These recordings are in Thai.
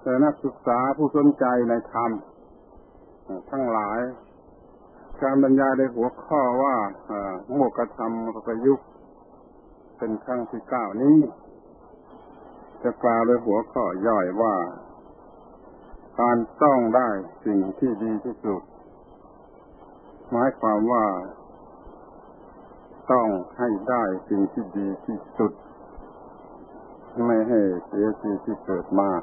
แต่นักศึกษาผู้สนใจในธรรมทั้งหลายการบรรยายในหัวข้อว่าโมกขธรรมประยุกต์เป็นครั้งที่ 9นี้จะกล่าวโดยหัวข้อย่อยว่าการต้องได้สิ่งที่ดีที่สุดหมายความว่าต้องให้ได้สิ่งที่ดีที่สุดไม่ให้เสียสิ่งที่เกิดมา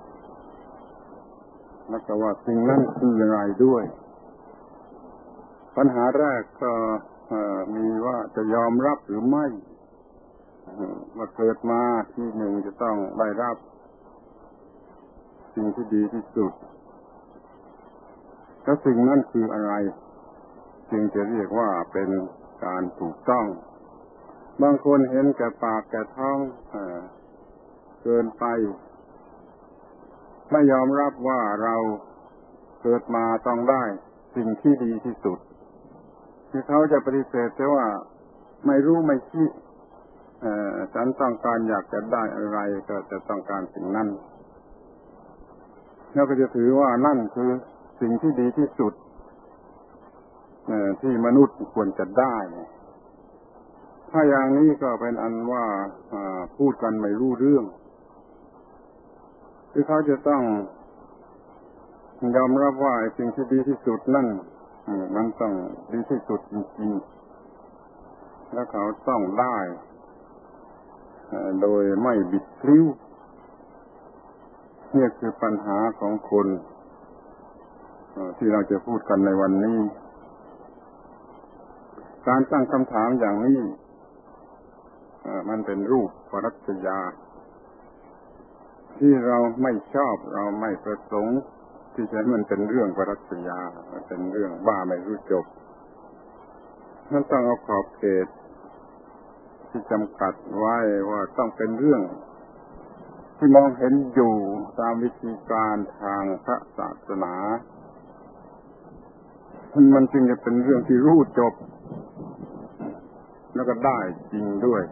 แล้วก็ว่าสิ่งนั้นคืออะไรด้วยปัญหาแรกก็มีว่าจะยอมรับหรือไม่ว่าเกิดมาที่หนึ่งจะต้องได้รับสิ่งที่ดีที่สุดแล้วสิ่งนั้นคืออะไรจึงจะเรียกว่าเป็นการถูกต้องบางคนเห็นแก่ปากแก่ท้องเกินไปไม่ยอมรับว่าเราเกิดมาต้องได้สิ่งที่ดีที่สุดที่เขาจะปฏิเสธแต่ว่าไม่รู้ไม่ชี้ฉันต้องการอยากจะได้อะไรก็จะต้องการสิ่งนั้นแล้วก็จะถือว่านั่นคือสิ่งที่ดีที่สุดที่มนุษย์ควรจะได้ถ้าอย่างนี้ก็เป็นอันว่าพูดกันไม่รู้เรื่องคือเขาจะต้องยอมรับว่าสิ่งที่ดีที่สุดนั่นมันต้องดีที่สุดจริงๆแล้วเขาต้องได้โดยไม่บิดพลิ้วนี่คือปัญหาของคนที่เราจะพูดกันในวันนี้การตั้งคำถามอย่างนี้มันเป็นรูปปรัชญาที่เราไม่ชอบเราไม่ประสงค์ที่จะมันเป็นเรื่องปรัชญาเป็นเรื่องบ้าไม่รู้จบมันต้องเอาขอบเขตที่จำกัดไว้ว่าต้องเป็นเรื่องที่มองเห็นอยู่ตามวิธีการทางพระศาสนามันจึงจะเป็นเรื่องที่รู้จบแล้วก็ได้จริงด้วย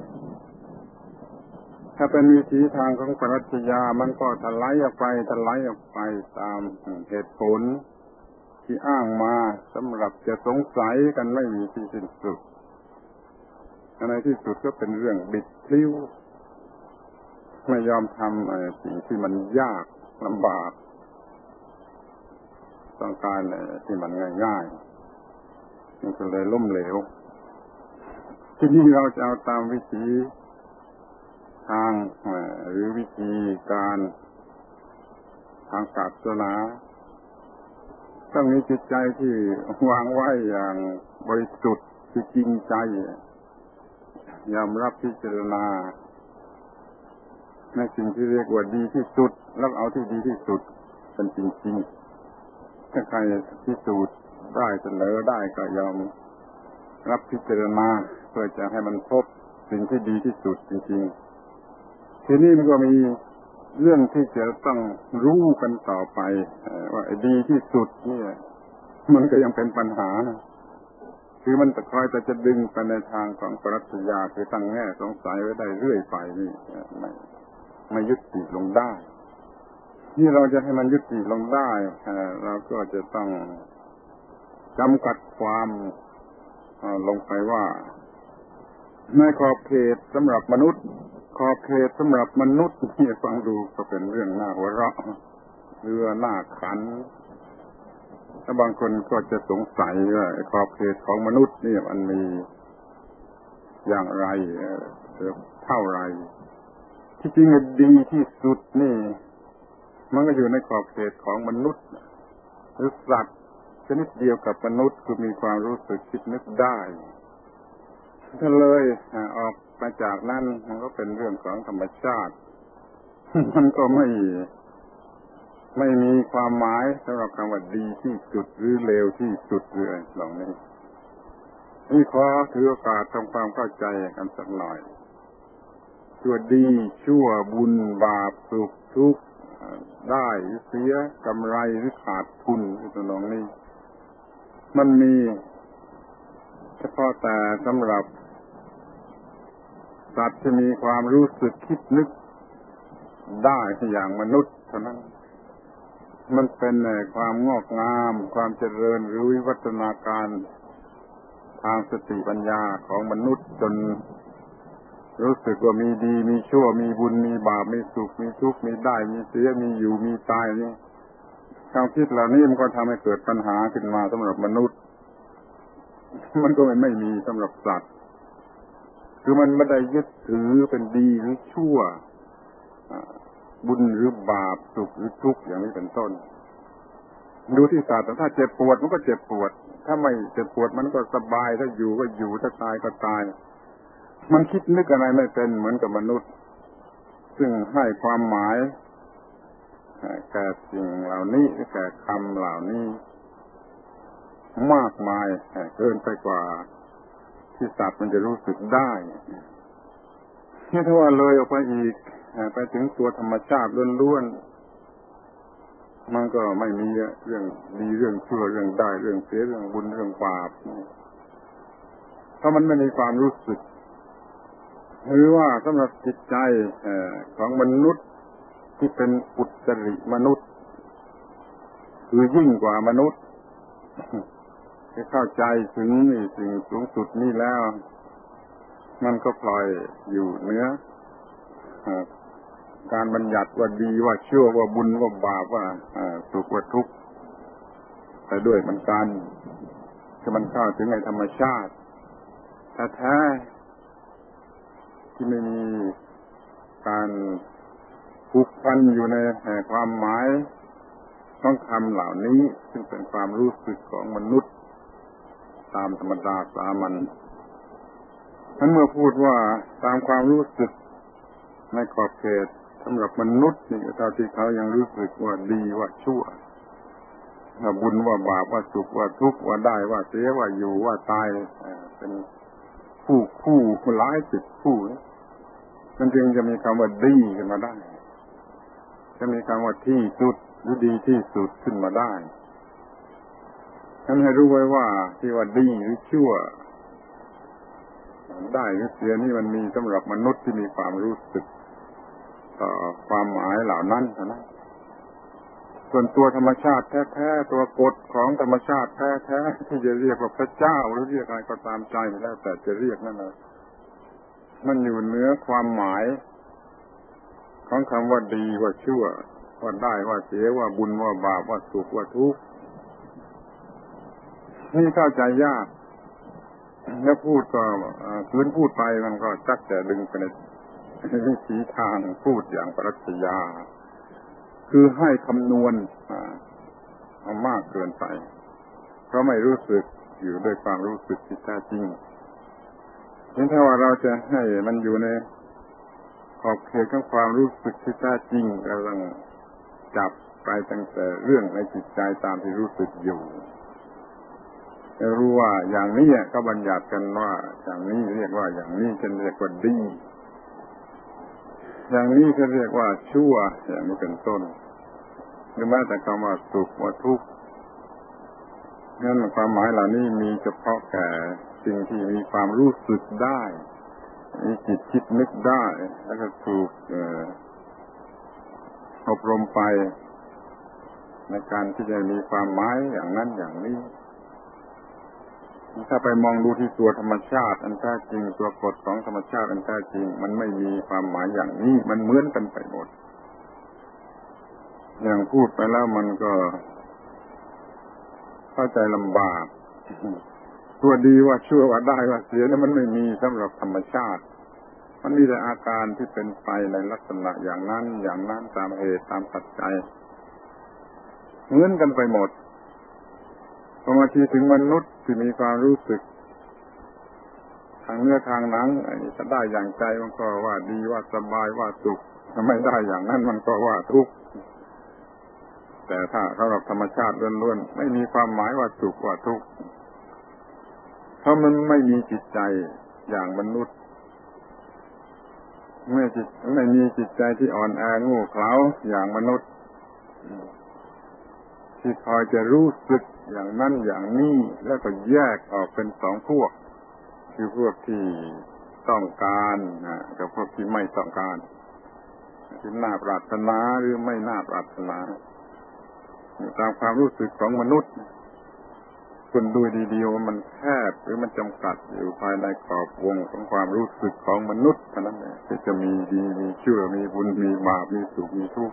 ถ้าเป็นวิธีทางของปรัชญามันก็ทลายออกไปตามเหตุผลที่อ้างมาสำหรับจะสงสัยกันไม่มีที่สิ้นสุดในที่สุดก็เป็นเรื่องบิดพลิ้วไม่ยอมทำสิ่งที่มันยากลำบากต้องการที่มันง่ายๆมันก็เลยล้มเหลวที่นี่เราจะเอาตามวิธีทางหรือวิธีการทางศาสนาต้องมีจิตใจที่วางไว้อย่างบริสุทธิ์ที่จริงใจยอมรับพิจารณาในสิ่งที่เรียกว่าดีที่สุดแล้วเอาที่ดีที่สุดเป็นจริงๆถ้าใครพิสูจน์ได้เสนอได้ก็ยอมรับพิจารณาเพื่อจะให้มันพบสิ่งที่ดีที่สุดจริงๆทีนี้มันก็มีเรื่องที่จะต้องรู้กันต่อไปว่าดีที่สุดนี่มันก็ยังเป็นปัญหาคือมันคอยแต่จะดึงไปในทางของปรัชญาคือตั้งแง่สงสัยไว้ได้เรื่อยไปนี่ไม่ยุติลงได้ที่เราจะให้มันยุติลงได้เราก็จะต้องจำกัดความลงไปว่าในขอบเขตสำหรับมนุษย์ขอบเขตสำหรับมนุษย์นี่ฟังดูก็เป็นเรื่องน่าหัวเราะหรือน่าขันถ้าบางคนก็จะสงสัยว่าขอบเขตของมนุษย์นี่มันมีอย่างไรเท่าไรที่จริงดีที่สุดนี่มันก็อยู่ในขอบเขตของมนุษย์หรือสัตว์ชนิดเดียวกับมนุษย์คือมีความรู้สึกคิดนึกได้ถ้าเลยออกมาจากนั้นมันก็เป็นเรื่องของธรรมชาติมันก็ไม่มีความหมายสำหรับคำว่าดีที่สุดหรือเลวที่สุดหรืออะไรเหล่านี้นี่ขอถือโอกาสทำความเข้าใจกันสักหน่อยชั่วดีชั่วบุญบาปสุขทุกข์ได้เสียกำไรหรือขาดทุนตัวน้องนี่มันมีเฉพาะแต่สำหรับสัตว์ที่มีความรู้สึกคิดนึกได้อย่างมนุษย์เท่านั้นมันเป็นความงอกงามความเจริญหรือวิวัฒนาการทางสติปัญญาของมนุษย์จนรู้สึกว่ามีดีมีชั่วมีบุญมีบาปมีสุขมีทุกข์มีได้มีเสียมีอยู่มีตายนี่ความคิดเหล่านี้มันก็ทำให้เกิดปัญหาขึ้นมาสำหรับมนุษย์มันก็ไม่มีสำหรับสัตว์คือมันไม่ได้ยึดถือเป็นดีหรือชั่วบุญหรือบาปสุขหรือทุกข์อย่างนี้เป็นต้นดูที่สัตว์ถ้าเจ็บปวดมันก็เจ็บปวดถ้าไม่เจ็บปวดมันก็สบายถ้าอยู่ก็อยู่ถ้าตายก็ตายมันคิดนึกอะไรไม่เป็นเหมือนกับมนุษย์ซึ่งให้ความหมายแก่สิ่งเหล่านี้แก่คำเหล่านี้มากมายเกินไปกว่าที่สัตว์มันจะรู้สึกได้นี่ถ้าว่าเลยออกไปอีกไปถึงตัวธรรมชาติล้วนๆมันก็ไม่มีเรื่องดีเรื่องชั่วเรื่องได้เรื่องเสียเรื่องบุญเรื่องบาปเพราะมันไม่มีความรู้สึกหรือว่าสำหรับจิตใจของมนุษย์ที่เป็นอุตริมนุษย์คือยิ่งกว่ามนุษย์ที่เข้าใจถึงสิ่งสูงสุดนี้แล้วมันก็ปล่อยอยู่เหนือการบัญญัติว่าดีว่าชั่วว่าบุญว่าบาปว่าสุขว่าทุกข์ไปด้วยมันกันคือมันเข้าถึงในธรรมชาติแท้ๆที่ไม่มีการผูกพันอยู่ในความหมายของคำเหล่านี้ซึ่งเป็นความรู้สึกของมนุษย์ตามธรรมดาสามัญนั้นเมื่อพูดว่าตามความรู้สึกในขอบเขตสำหรับมนุษย์นี่เท่าที่เขายังรู้สึกว่าดีว่าชั่วว่าบุญว่าบาปว่าสุขว่าทุกข์ว่าได้ว่าเสียว่าอยู่ว่าตายเป็นคู่หลายสิบคู่มันจึงจะมีคำว่าดีขึ้นมาได้จะมีคำว่าที่สุดหรือดีที่สุดขึ้นมาได้ฉันให้รู้ไว้ว่าที่ว่าดีหรือชั่วได้หรือเสียนี่มันมีสำหรับมนุษย์ที่มีความรู้สึกต่อความหมายเหล่านั้นเท่านั้นส่วนตัวธรรมชาติแท้ๆตัวกฎของธรรมชาติแท้ๆที่จะเรียกว่าพระเจ้าหรือเรียกอะไรก็ตามใจแล้วแต่จะเรียกนั่นแหละมันอยู่เหนือความหมายของคำว่าดีว่าชั่วว่าได้ว่าเสียว่าบุญว่าบาปว่าสุขว่าทุกข์นี่เข้าใจยากแล้วพูดก็คืนพูดไปมันก็จักแต่ดึงไปในวิถีทางพูดอย่างปรัชญาคือให้คำนวณเอามากเกินไปเพราะไม่รู้สึกอยู่ด้วยความรู้สึกที่แท้จริงงั้นถ้าว่าเราจะให้มันอยู่ในขอบเขตของความรู้สึกที่แท้จริงกำลังจับไปตั้งแต่เรื่องในจิตใจตามที่รู้สึกอยู่รู้ว่าอย่างนี้ก็บัญญัติกันว่าอย่างนี้เรียกว่าอย่างนี้จะเรียกว่าดีอย่างนี้ก็เรียกว่าชั่วอย่างนี้เป็นต้นหรือแม้แต่คำว่าสุขว่าทุกข์นั่นความหมายเหล่านี้มีเฉพาะแก่สิ่งที่มีความรู้สึกได้มีจิตคิดนึกได้แล้วก็ถูกอบรมไปในการที่จะมีความหมายอย่างนั้นอย่างนี้ถ้าไปมองดูที่ตัวธรรมชาติอันแท้จริงตัวกฎของธรรมชาติอันแท้จริงมันไม่มีความหมายอย่างนี้มันเหมือนกันไปหมดอย่างพูดไปแล้วมันก็เข้าใจลำบากตัวดีว่าชั่วว่าได้ว่าเสียแล้วมันไม่มีสำหรับธรรมชาติมันมีแต่อาการที่เป็นไปในลักษณะอย่างนั้นอย่างนั้นตามเหตุตามปัจจัยเหมือนกันไปหมดพอมาถึงมนุษย์ที่มีความรู้สึกทางเนื้อทางหนังจะได้อย่างใจมันก็ว่าดีว่าสบายว่าสุขถ้าไม่ได้อย่างนั้นมันก็ว่าทุกข์แต่ถ้าสำหรับธรรมชาติล้วนๆไม่มีความหมายว่าสุขว่าทุกข์เพราะมันไม่มีจิตใจอย่างมนุษย์ไม่มีจิตใจที่อ่อนแอโง่เขลาอย่างมนุษย์ที่คอยจะรู้สึกอย่างนั้นอย่างนี้แล้วก็แยกออกเป็นสองพวกคือพวกที่ต้องการกับพวกที่ไม่ต้องการที่น่าปรารถนาหรือไม่น่าปรารถนาตามความรู้สึกของมนุษย์คุณดูดีๆว่ามันแคบหรือมันจำกัดอยู่ภายในกรอบวงของความรู้สึกของมนุษย์เท่านั้นเองที่จะมีดีมีชั่วมีบุญมีบาปมีสุขมีทุกข์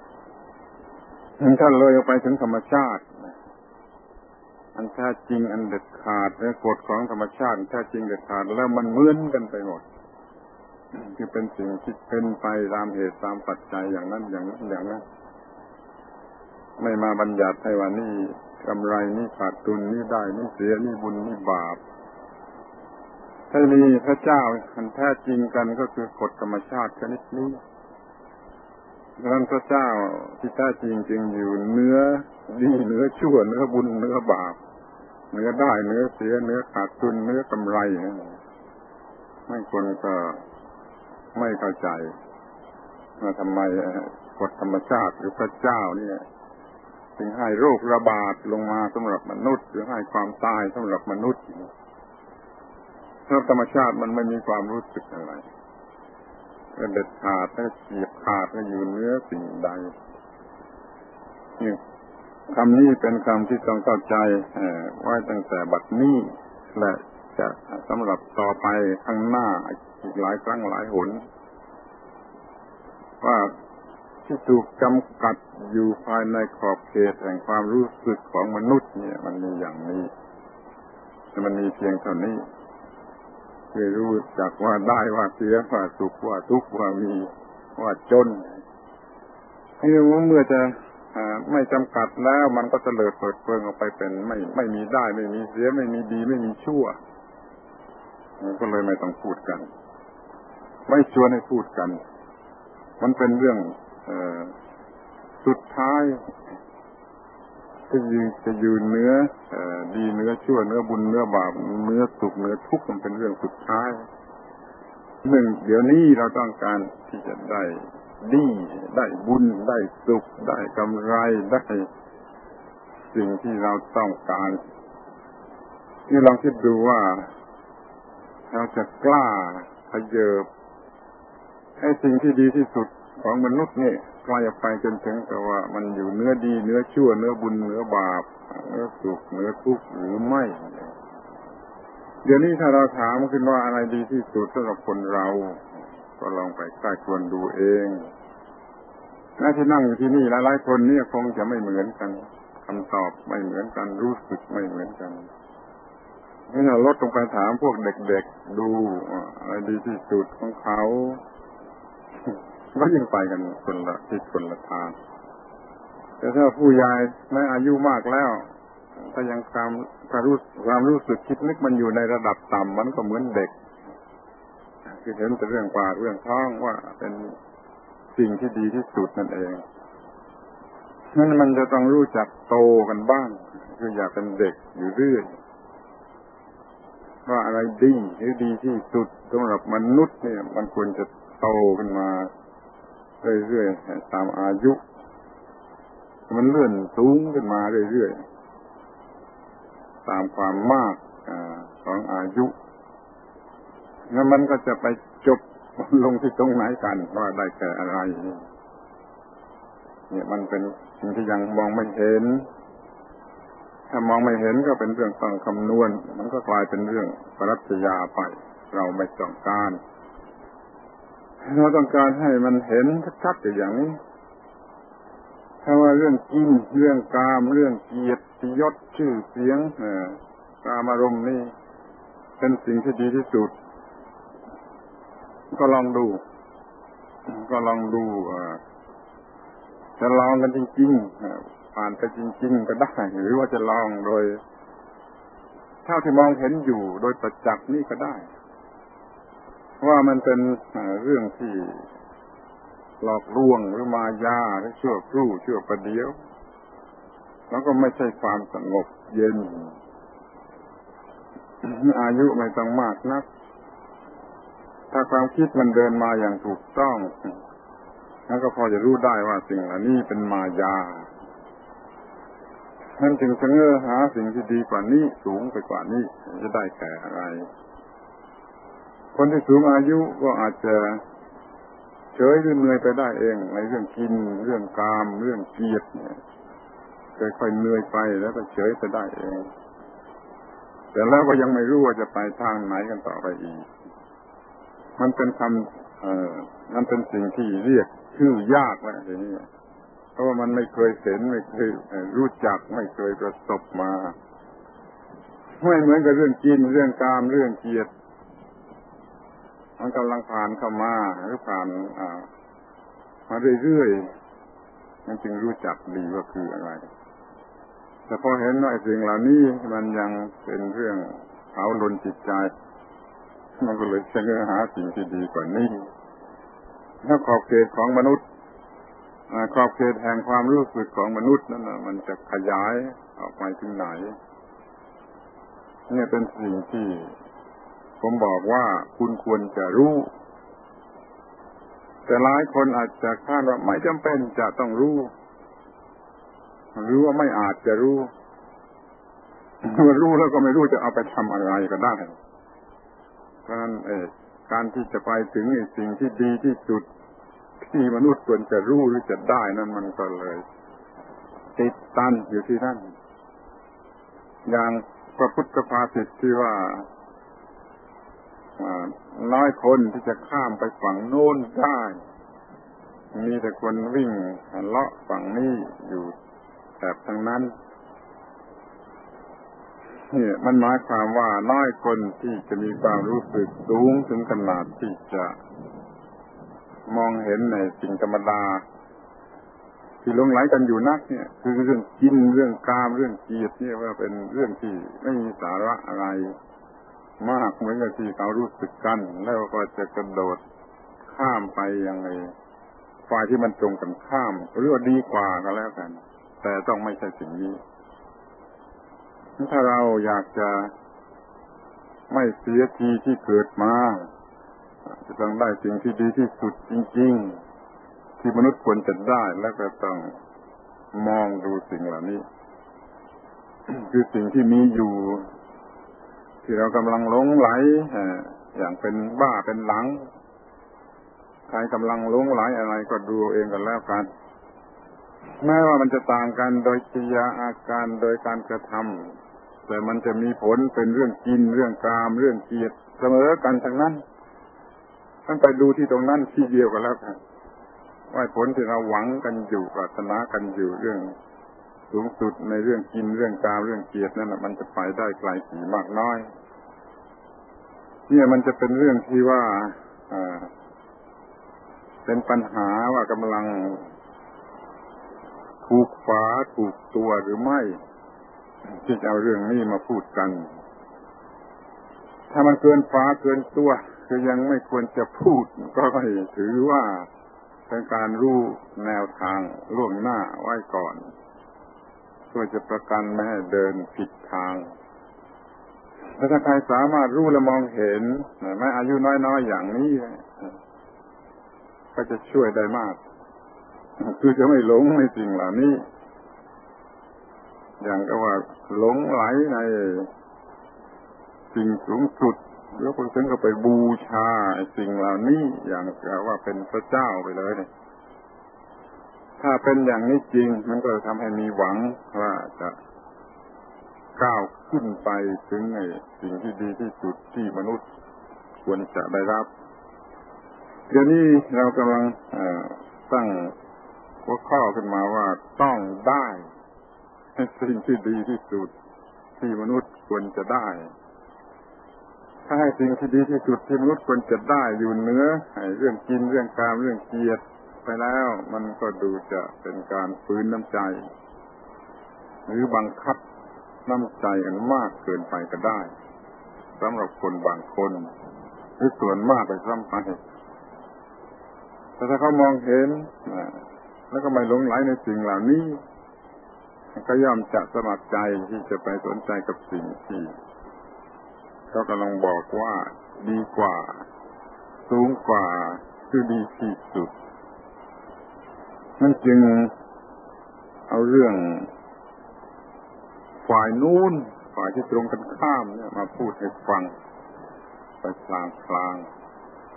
ถ้าเลยออกไปถึงธรรมชาติอันแท้จริงอันเด็ดขาดและกฎของธรรมชาติแท้จริงเด็ดขาดแล้วมันเหมือนกันไปหมดคือเป็นสิ่งที่เป็นไปตามเหตุตามปัจจัยอย่างนั้นอย่างนั้นอย่างนั้นไม่มาบัญญัติให้ว่านี่กำไรนี่ขาดทุนนี่ได้นี่เสียนี่บุญนี่บาปถ้ามีพระเจ้าอันแท้จริงกันก็คือกฎธรรมชาติชนิดนี้ดังนั้นพระเจ้าที่แท้จริงจึงอยู่เหนือดีเหนือชั่วเหนือบุญเหนือบาปเหนือได้เหนือเสียเหนือขาดทุนเหนือกำไรไม่คนก็ไม่เข้าใจว่าทำไมกฎธรรมชาติหรือพระเจ้าเนี่ยจึงให้โรคระบาดลงมาสำหรับมนุษย์หรือให้ความตายสำหรับมนุษย์เพราะธรรมชาติมันไม่มีความรู้สึกอะไรก็เด็ดขาดและเฉียบขาดและอยู่เหนือสิ่งใดนี่คำนี้เป็นคำที่ต้องเข้าใจไว้ตั้งแต่บัดนี้และจะสำหรับต่อไปข้างหน้าอีกหลายครั้งหลายหนว่าที่ถูกจำกัดอยู่ภายในขอบเขตแห่งความรู้สึกของมนุษย์เนี่ยมันมีอย่างนี้มันมีเพียงเท่านี้คือรู้จักว่าได้ว่าเสียว่าสุขว่าทุกข์ว่ามีว่าจนให้รู้เมื่อจะไม่จำกัดแล้วมันก็จะเลิดเปิดเปิงออกไปเป็นไม่มีได้ไม่มีเสียไม่มีดีไม่มีชั่วมันก็เลยไม่ต้องพูดกันไม่ชวนให้พูดกันมันเป็นเรื่องสุดท้ายจะอยู่เนื้อดีเนื้อชั่วเนื้อบุญเนื้อบาปเนื้อสุขเนื้อทุกข์มันเป็นเรื่องสุดท้ายหนึ่งเดี๋ยวนี้เราต้องการที่จะได้ดีได้บุญได้สุขได้กำไรได้สิ่งที่เราต้องการนี่ลองคิดดูว่าเราจะกล้าขยับให้สิ่งที่ดีที่สุดของมนุษย์นี่กลายไปจนถึงกับว่ามันอยู่เนื้อดีเนื้อชั่วเนื้อบุญเนื้อบาปเนื้อสุขเนื้อทุกข์หรือไม่เดี๋ยวนี้ถ้าเราถามขึ้นว่าอะไรดีที่สุดสำหรับคนเราก็ลองไปใกล้ควรดูเองน่าที่นั่งอยู่ที่นี่หลายๆคนนี่คงจะไม่เหมือนกันคำตอบไม่เหมือนกันรู้สึกไม่เหมือนกันนี่เราลดลงไปถามพวกเด็กๆดูอะไรดีที่สุดของเขาก็ยิ่งไปกันคนละทิศคนละทางแต่ถ้าผู้ใหญ่แม้อายุมากแล้วถ้ายังความรู้สึกคิดนึกมันอยู่ในระดับต่ำมันก็เหมือนเด็กคือเห็นแต่เรื่องปากเรื่องท้องว่าเป็นสิ่งที่ดีที่สุดนั่นเองนั่นมันจะต้องรู้จักโตกันบ้างคืออย่าเป็นเด็กอยู่เรื่อยว่าอะไรดีหรือดีที่สุดสำหรับมนุษย์เนี่ยมันควรจะโตขึ้นมาเรื่อยๆตามอายุมันเลื่อนสูงขึ้นมาเรื่อยๆตามความมากของอายุแล้วมันก็จะไปจบลงที่ตรงไหนกันว่าได้แก่อะไรเนี่ยมันเป็นสิ่งที่ยังมองไม่เห็นถ้ามองไม่เห็นก็เป็นเรื่องต้องคำนวณมันก็กลายเป็นเรื่องปรัชญาไปเราไม่ต้องการเราต้องการให้มันเห็นชัดๆอย่างนี้ถ้าว่าเรื่องกินเรื่องกามเรื่องเกียรติยศชื่อเสียงกามอารมณ์นี่เป็นสิ่งที่ดีที่สุดก็ลองดูจะลองกันจริงๆผ่านไปจริงๆก็ได้หรือว่าจะลองโดยเท่าที่มองเห็นอยู่โดยประจักษ์นี่ก็ได้ว่ามันเป็นเรื่องที่หลอกลวงหรือมายาหรือชั่วครู่ชั่วประเดี๋ยวแล้วก็ไม่ใช่ความสงบเย็นอายุไม่ต้องมากนักถ้าความคิดมันเดินมาอย่างถูกต้องแล้วก็พอจะรู้ได้ว่าสิ่งเหล่านี้เป็นมายานั่นจึงเสนอหาสิ่งที่ดีกว่านี้สูงไปกว่านี้จะได้แก่อะไรคนที่สูงอายุก็อาจจะเฉยหรือเหนื่อยไปได้เองในเรื่องกินเรื่องกามเรื่องเกียรติเนี่ยค่อยๆเหนื่อยไปแล้วก็เฉยไปได้เองแต่แล้วก็ยังไม่รู้ว่าจะไปทางไหนกันต่อไปอีกมันเป็นมันเป็นสิ่งที่เรียกชื่อยากแล้วทีนี้เพราะว่ามันไม่เคยเห็นไม่เคยรู้จักไม่เคยประสบมาไม่เหมือนกับเรื่องกินเรื่องกามเรื่องเกียรติมันกำลังผ่านเข้ามาหรือผ่านมาเรื่อยๆมันจึงรู้จักดีว่าคืออะไรแต่พอเห็นว่าสิ่งเหล่านี้มันยังเป็นเรื่องเผาลนจิตใจมันก็เลยเสนอหาสิ่งที่ดีกว่านี้ถ้าขอบเขตของมนุษย์ขอบเขตแห่งความรู้สึกของมนุษย์นั้นมันจะขยายออกไปถึงไหนนี่เป็นสิ่งที่ผมบอกว่าคุณควรจะรู้แต่หลายคนอาจจะคาดว่าไม่จำเป็นจะต้องรู้หรือว่าไม่อาจจะรู้รู้แล้วก็ไม่รู้จะเอาไปทำอะไรก็ได้เพราะฉะนั้นการที่จะไปถึงสิ่งที่ดีที่สุดที่มนุษย์ควรจะรู้หรือจะได้นั้นมันก็เลยติดตันอยู่ที่นั่นอย่างพระพุทธภาษิตที่ว่าน้อยคนที่จะข้ามไปฝั่งโน้นได้มีแต่คนวิ่งเลาะฝั่งนี้อยู่แถบทางนั้นนี่มันหมายความว่าน้อยคนที่จะมีความรู้สึกสูงถึงขนาดที่จะมองเห็นในสิ่งธรรมดาที่หลงไหลกันอยู่นักเนี่ยคือเรื่องกินเรื่องกามเรื่องเกียรติเนี่ยว่าเป็นเรื่องที่ไม่มีสาระอะไรมากเหมือนกับที่เขารู้สึกกันแล้วก็จะกระโดดข้ามไปยังไงฝ่ายที่มันตรงกันข้ามหรือว่าดีกว่าก็แล้วกันแต่ต้องไม่ใช่สิ่งนี้ถ้าเราอยากจะไม่เสียทีที่เกิดมาจะต้องได้สิ่งที่ดีที่สุดจริงๆที่มนุษย์ควรจะได้แล้วก็ต้องมองดูสิ่งเหล่านี้ คือสิ่งที่มีอยู่ที่เรากำลังหลงไหลอย่างเป็นบ้าเป็นหลังใครกำลังหลงไหลอะไรก็ดูเองกันแล้วกันแม้ว่ามันจะต่างกันโดยกิริยาอาการโดยการกระทำแต่มันจะมีผลเป็นเรื่องกินเรื่องกามเรื่องเกียรติเสมอกันทั้งนั้นท่านไปดูที่ตรงนั้นที่เดียวกันแล้วกันว่าผลที่เราหวังกันอยู่ปรารถนากันอยู่เรื่องสูงสุดในเรื่องกินเรื่องกามเรื่องเกียรตินั่นมันจะไปได้ไกลกี่มากน้อยเนี่ยมันจะเป็นเรื่องที่ว่าเป็นปัญหาว่ากำลังถูกฝาถูกตัวหรือไม่ที่จะเอาเรื่องนี้มาพูดกันถ้ามันเกินฝาเกินตัวคือยังไม่ควรจะพูดก็ให้ถือว่าเป็นการรู้แนวทางล่วงหน้าไว้ก่อนเพื่อจะประกันไม่ให้เดินผิดทางถ้าใครสามารถรู้และมองเห็นแม้อายุน้อยๆอย่างนี้ก็จะช่วยได้มากคือจะไม่หลงในสิ่งเหล่านี้อย่างก็ว่าหลงไหลในสิ่งสูงสุดแล้วคนถึงก็ไปบูชาสิ่งเหล่านี้อย่างว่าเป็นพระเจ้าไปเลยถ้าเป็นอย่างนี้จริงมันก็ทำให้มีหวังว่าจะก้าวขึ้นไปถึงสิ่งที่ดีที่สุดที่มนุษย์ควรจะได้รับเดี๋ยวนี้เรากำลังตั้งหัวข้อขึ้นมาว่าต้องได้สิ่งที่ดีที่สุดที่มนุษย์ควรจะได้ถ้าให้สิ่งที่ดีที่สุดที่มนุษย์ควรจะได้อยู่เหนือเรื่องกินเรื่องกามเรื่องเกียรติไปแล้วมันก็ดูจะเป็นการฝืนน้ำใจหรือบังคับน้ำใจอันมากเกินไปก็ได้สำหรับคนบางคนหรือส่วนมากไปซ้ำไปแต่ถ้าเขามองเห็นแล้วก็ไม่หลงไหลในสิ่งเหล่านี้ก็ย่อมจะสมัครใจที่จะไปสนใจกับสิ่งที่เขากำลังบอกว่าดีกว่าสูงกว่าคือดีที่สุดนั่นจึงเอาเรื่องฝ่ายนู้นฝ่ายที่ตรงกันข้ามเนี่ยมาพูดให้ฟังไปกลาง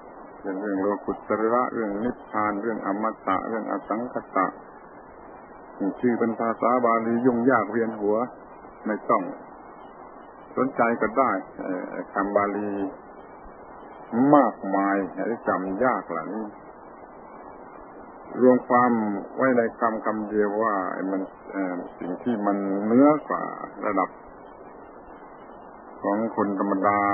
ๆเรื่องโลกุตตระเรื่องนิพพานเรื่องอมตะเรื่องอสังขตะชื่อเป็นภาษาบาลียุ่งยากเวียนหัวไม่ต้องสนใจก็ได้คำบาลีมากมายที่จำยากเหล่านี้รวมความไว้ในคำเดียวว่ามันสิ่งที่มันเหนือกว่าระดับของคนธรรมดา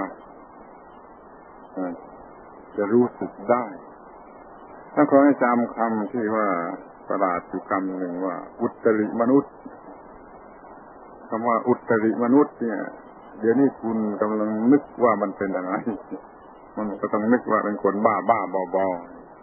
จะรู้สึกได้ถ้าขอให้จำคำที่ว่าประหลาดอยู่คำหนึ่งว่าอุตริมนุษย์คำว่าอุตริมนุษย์เนี่ยเดี๋ยวนี้คุณกำลังนึกว่ามันเป็นอะไรมันก็ต้องนึกว่าเป็นคนบ้าบอ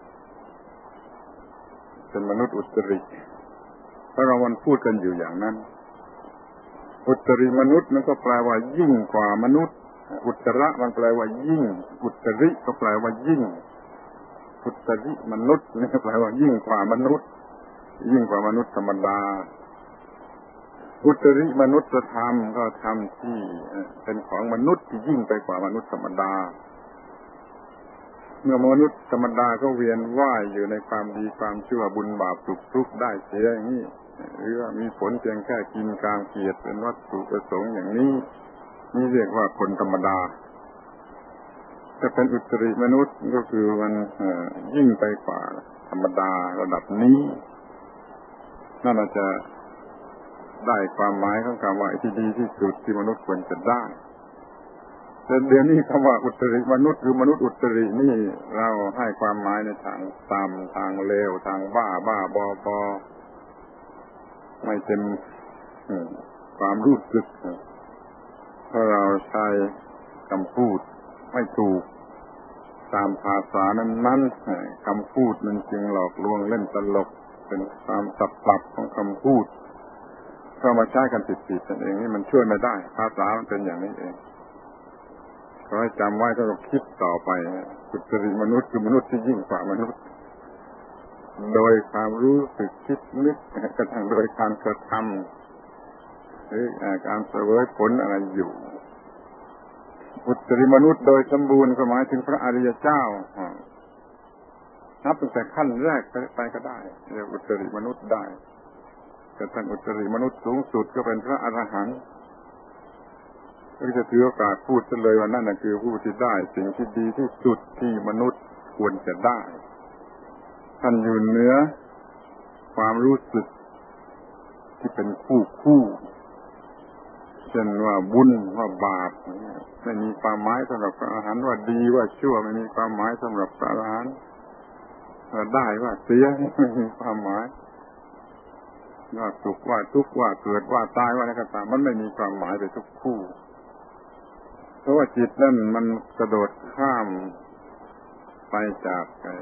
เป็นมนุษย์อุตริเพราะเรามันพูดกันอยู่อย่างนั้นอุตริมนุษย์นั่นก็แปลว่ายิ่งกว่ามนุษย์อุตระมันแปลว่ายิ่งอุตริก็แปลว่ายิ่งอุตริมนุษย์นี่แปลว่ายิ่งกว่ามนุษย์ยิ่งกว่ามนุษย์ธรรมดาอุตริมนุษยธรรมก็ธรรมที่เป็นของมนุษย์ที่ยิ่งไปกว่ามนุษย์ธรรมดาเมื่อมนุษย์ธรรมดาก็เวียนว่ายอยู่ในความดีความชั่วบุญบาปสุขทุกข์ได้เสียอย่างนี้หรือว่ามีผลเพียงแค่กินกามเกียรติเป็นวัตถุประสงค์อย่างนี้นี่เรียกว่าคนธรรมดาถ้าเป็นอุตริมนุษย์ก็คือมันยิ่งไปกว่าธรรมดาระดับนี้นั่นอาจจะได้ความหมายของคำว่าที่ดีที่สุดที่มนุษย์ควรจะได้แต่เดี๋ยวนี้คำว่าอุตริมนุษย์หรือมนุษย์อุตรินี่เราให้ความหมายในทางต่ำทางเลวทางบ้าบอไม่เต็มความรู้สึกเพราะเราใช้คำพูดไม่ถูกตามภาษานั้นคำพูดมันจึงหลอกลวงเล่นตลกเป็นความสับปรับของคำพูดเข้ามาใช้กันผิดๆนั่นเองนี่มันช่วยไม่ได้ภาษามันเป็นอย่างนี้เองขอให้จำไว้ถ้าเราคิดต่อไปอุตริมนุษย์คือมนุษย์ที่ยิ่งกว่ามนุษย์โดยความรู้สึกคิดนึกกระทั่งโดยการกระทำหรือการเสวยผลอะไรอยู่อุตริมนุษย์โดยสมบูรณ์ก็หมายถึงพระอริยเจ้านับตั้งแต่ขั้นแรกไปก็ได้เรียกอุตริมนุษย์ได้แต่ท่านอุตริมนุษย์สูงสุดก็เป็นพระอรหันต์ก็จะถือโอกาสพูดเลยว่านั่นคือผู้ที่ได้สิ่งที่ดีที่สุดที่มนุษย์ควรจะได้ท่านอยู่เหนือความรู้สึกที่เป็นคู่เช่นว่าบุญว่าบาปไม่มีความหมายสำหรับพระอรหันต์ว่าดีว่าชั่วไม่มีความหมายสำหรับพระอรหันต์ว่าได้ว่าเสียไม่มีความหมายว่าสุขว่าทุกข์ว่าเกิดว่าตายว่าอะไรก็ตามมันไม่มีความหมายไปทุกคู่เพราะว่าจิตนั่นมันกระโดดข้ามไปจาก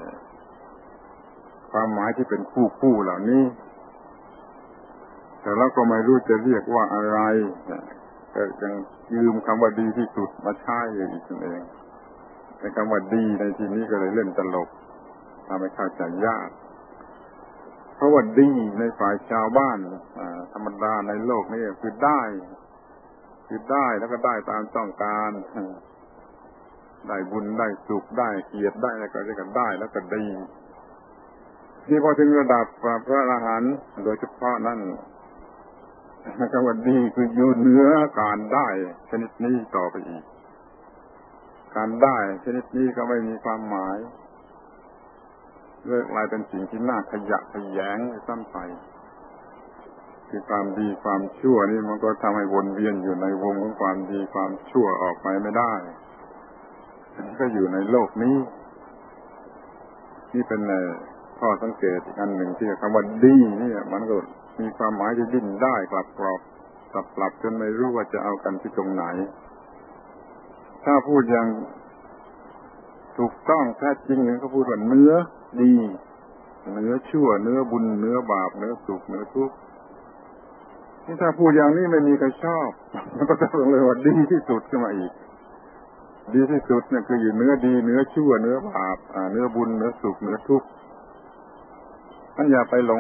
ความหมายที่เป็นคู่เหล่านี้แต่เราก็ไม่รู้จะเรียกว่าอะไรก็ยังยืมคำว่าดีที่สุดมาใช้อยู่อีกนั่นเองในคำว่าดีในที่นี้ก็เลยเล่นตลกทำให้เข้าใจยากเพราะว่าดีในฝ่ายชาวบ้านธรรมดาในโลกนี้คือได้แล้วก็ได้ตามต้องการได้บุญได้สุขได้เกียรติได้อะไรก็เรียกกันได้แล้วก็ดีที่พอถึงระดับพระอรหันต์โดยเฉพาะนั่นคำว่าดีคืออยู่เหนือการได้ชนิดนี้ต่อไปอีกการได้ชนิดนี้ก็ไม่มีความหมายเลยกลายเป็นสิ่งที่น่าขยะแขยงซ้ำไปคือความดีความชั่วนี่มันก็ทำให้วนเวียนอยู่ในวงของความดีความชั่วออกไปไม่ได้ก็อยู่ในโลกนี้นี่เป็นข้อสังเกตอีกอันหนึ่งที่คำว่าดีนี่มันก็มีความหมายที่ดิ้นได้กลับกลับจนไม่รู้ว่าจะเอากันที่ตรงไหนถ้าพูดอย่างถูกต้องแท้จริงเนี่ยเขาพูดว่าเนื้อดีเนื้อชั่วเนื้อบุญเนื้อบาปเนื้อสุขเนื้อทุกข์นี่ถ้าพูดอย่างนี้ไม่มีใครชอบมันก็จะเลยว่าดีที่สุดขึ้นมาอีกดีที่สุดเนี่ยคืออยู่เนื้อดีเนื้อชั่วเนื้อบาปเนื้อบุญเนื้อสุขเนื้อทุกข์ท่านอย่าไปหลง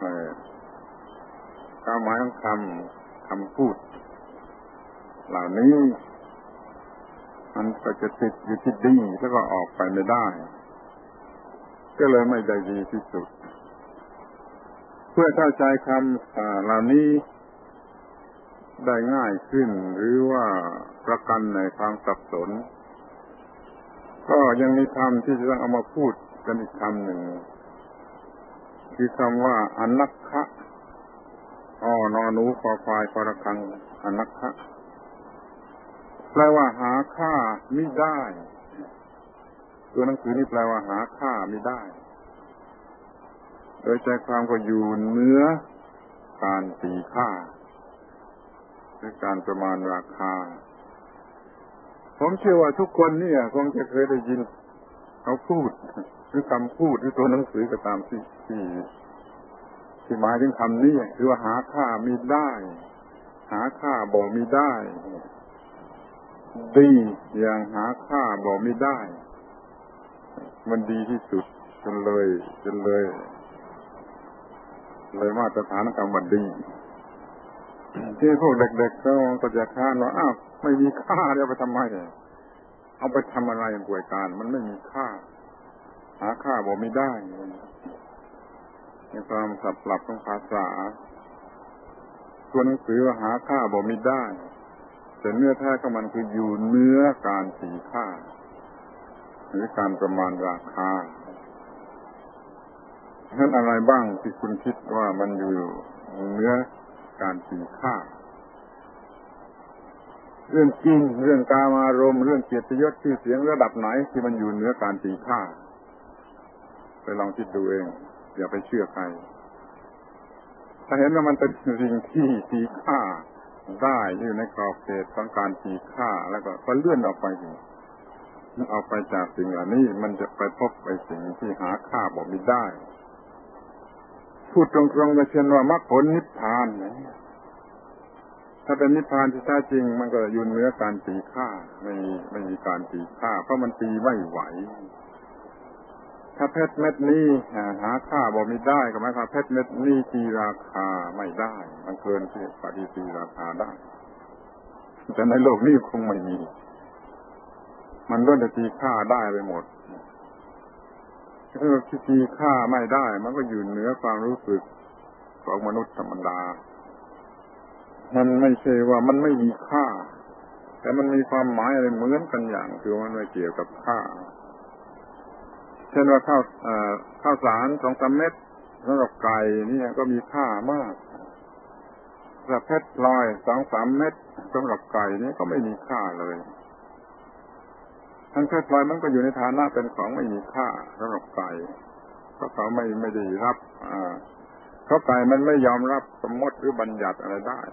ความหมายของคำพูดเหล่านี้มันก็จะติดอยู่ที่ดีแล้วก็ออกไปไม่ได้ก็เลยไม่ได้ดีที่สุดพื่อเข้าใจคำเหล่านี้ได้ง่ายขึ้นหรือว่าประกันในความสับสนก็ยังมีคำที่จะต้องเอามาพูดกันอีกคำหนึ่งคือคำว่าอนัคคะนอหนูคอควายคอระฆังอนัคคะแปลว่าหาค่ามิได้ตัวหนังสือนี่แปลว่าหาค่ามิได้โดยใจความก็อยู่เหนือการตีค่าหรือการประมาณราคาผมเชื่อว่าทุกคนเนี่ยคงจะเคยได้ยินเขาพูดหรือคำพูดหรือตัวหนังสือก็ตามที่หมายถึงคำนี้คือว่าหาค่ามิได้หาค่าบ่มิได้ดีอย่างหาค่าบ่มิได้มันดีที่สุดจนเลยมาตรฐานคำว่าดีที่พวกเด็กๆก็จะค้านว่าอ้าวไม่มีค่าเอาไปทำไมเอาไปทำอะไรป่วยการมันไม่มีค่าหาค่าบ่มิได้ในความสับหลับของภาษาตัวหนังสือว่าหาค่าบ่มิได้แต่เนื้อแท้ของมันคืออยู่เหนือการตีค่าหรือการประมาณราคาฉะนั้นอะไรบ้างที่คุณคิดว่ามันอยู่เหนือการตีค่าเรื่องกินเรื่องกามารมณ์เรื่องเกียรติยศชื่อเสียงระดับไหนที่มันอยู่เหนือการตีค่าไปลองคิดดูเองอย่าไปเชื่อใครถ้าเห็นว่ามันเป็นสิ่งที่ตีค่าได้อยู่ในกรอบเขตของการตีค่าแล้วก็เลื่อนออกไปเอาไปจากสิ่งเหล่านี้มันจะไปพบไปสิ่งที่หาค่าบ่มีได้พูดตรงๆก็เช่นว่ามรรคผลนิพพานถ้าเป็นนิพพานที่แท้จริงมันก็อยู่เหนือการตีค่าไม่มีการตีค่าเพราะมันตีไม่ไหวถ้าเพชรเม็ดนี้หาค่าบ่มีได้ก็หมายความเพชรเม็ดนี้ตีราคาไม่ได้มันเกินที่จะตีราคาได้แต่ในโลกนี้คงไม่มีมันล้วนแต่ตีค่าได้ไปหมดถ้าตีค่าไม่ได้มันก็อยู่เหนือความรู้สึกของมนุษย์ธรรมดามันไม่ใช่ว่ามันไม่มีค่าแต่มันมีความหมายอะไรเหมือนกันอย่างคือมันไม่เกี่ยวกับค่าเช่นว่าข้าวสาร 2-3 เม็ดสำหรับไก่นี่ก็มีค่ามากแต่เพชรพลอย 2-3 เม็ดสำหรับไก่นี่ก็ไม่มีค่าเลยทั้งเพชรพลอยมันก็อยู่ในฐานะเป็นของไม่มีค่าสำหรับไก่เพราะเขาไม่ได้รับเพราะไก่มันไม่ยอมรับสมมติหรือบัญญัติอะไรได้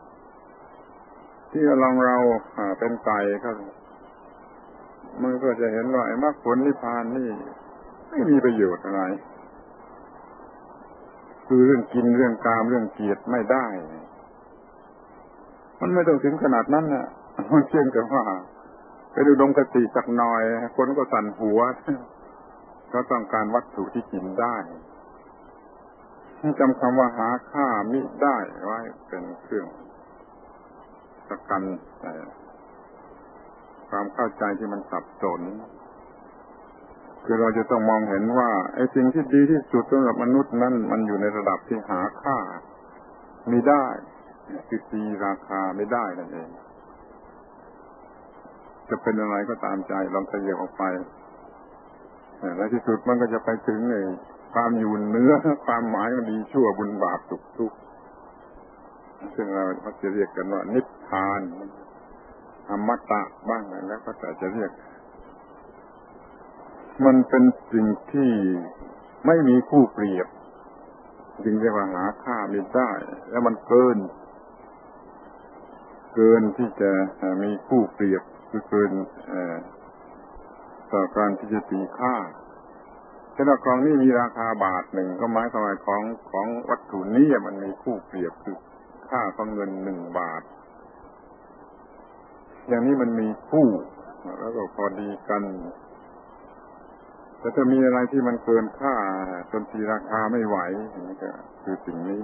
ที่เราเป็นไก่ครับมันก็จะเห็นว่าไอ้มรรคผลนิพพานนี่ไม่มีประโยชน์อะไรคือเรื่องกินเรื่องกามเรื่องเกียรติไม่ได้มันไม่ต้องถึงขนาดนั้นน่ะมันเพียงแต่ว่าไปดูดมคติสักหน่อยคนก็สั่นหัวก็ต้องการวัตถุที่กินได้จำคำว่าหาค่ามิได้ไว้เป็นเครื่องประกันความเข้าใจที่มันสับสนคือเราจะต้องมองเห็นว่าไอ้สิ่งที่ดีที่สุดสำหรับมนุษย์นั้นมันอยู่ในระดับที่หาค่าไม่ได้คือตีราคาไม่ได้นั่นเองจะเป็นอะไรก็ตามใจลองขยับออกไปและที่สุดมันก็จะไปถึงความอยู่เหนือความหมายมันดีชั่วบุญบาปสุขทุกข์ซึ่งเราจะเรียกกันว่านิพพานอมตะบ้างแล้วก็แต่จะเรียกมันเป็นสิ่งที่ไม่มีคู่เปรียบจึงเรียกว่าหาค่าไม่ได้แล้วมันเกินที่จะมีคู่เปรียบคือเกินต่อการที่จะตีค่าถ้าของนี้มีราคาบาทหนึ่งก็หมายความว่าของวัตถุนี้มันมีคู่เปรียบคือค่าของเงิน1 บาทอย่างนี้มันมีคู่แล้วก็พอดีกันแต่ถ้ามีอะไรที่มันเกินค่าจนตีราคาไม่ไหวนี่ก็คือสิ่งนี้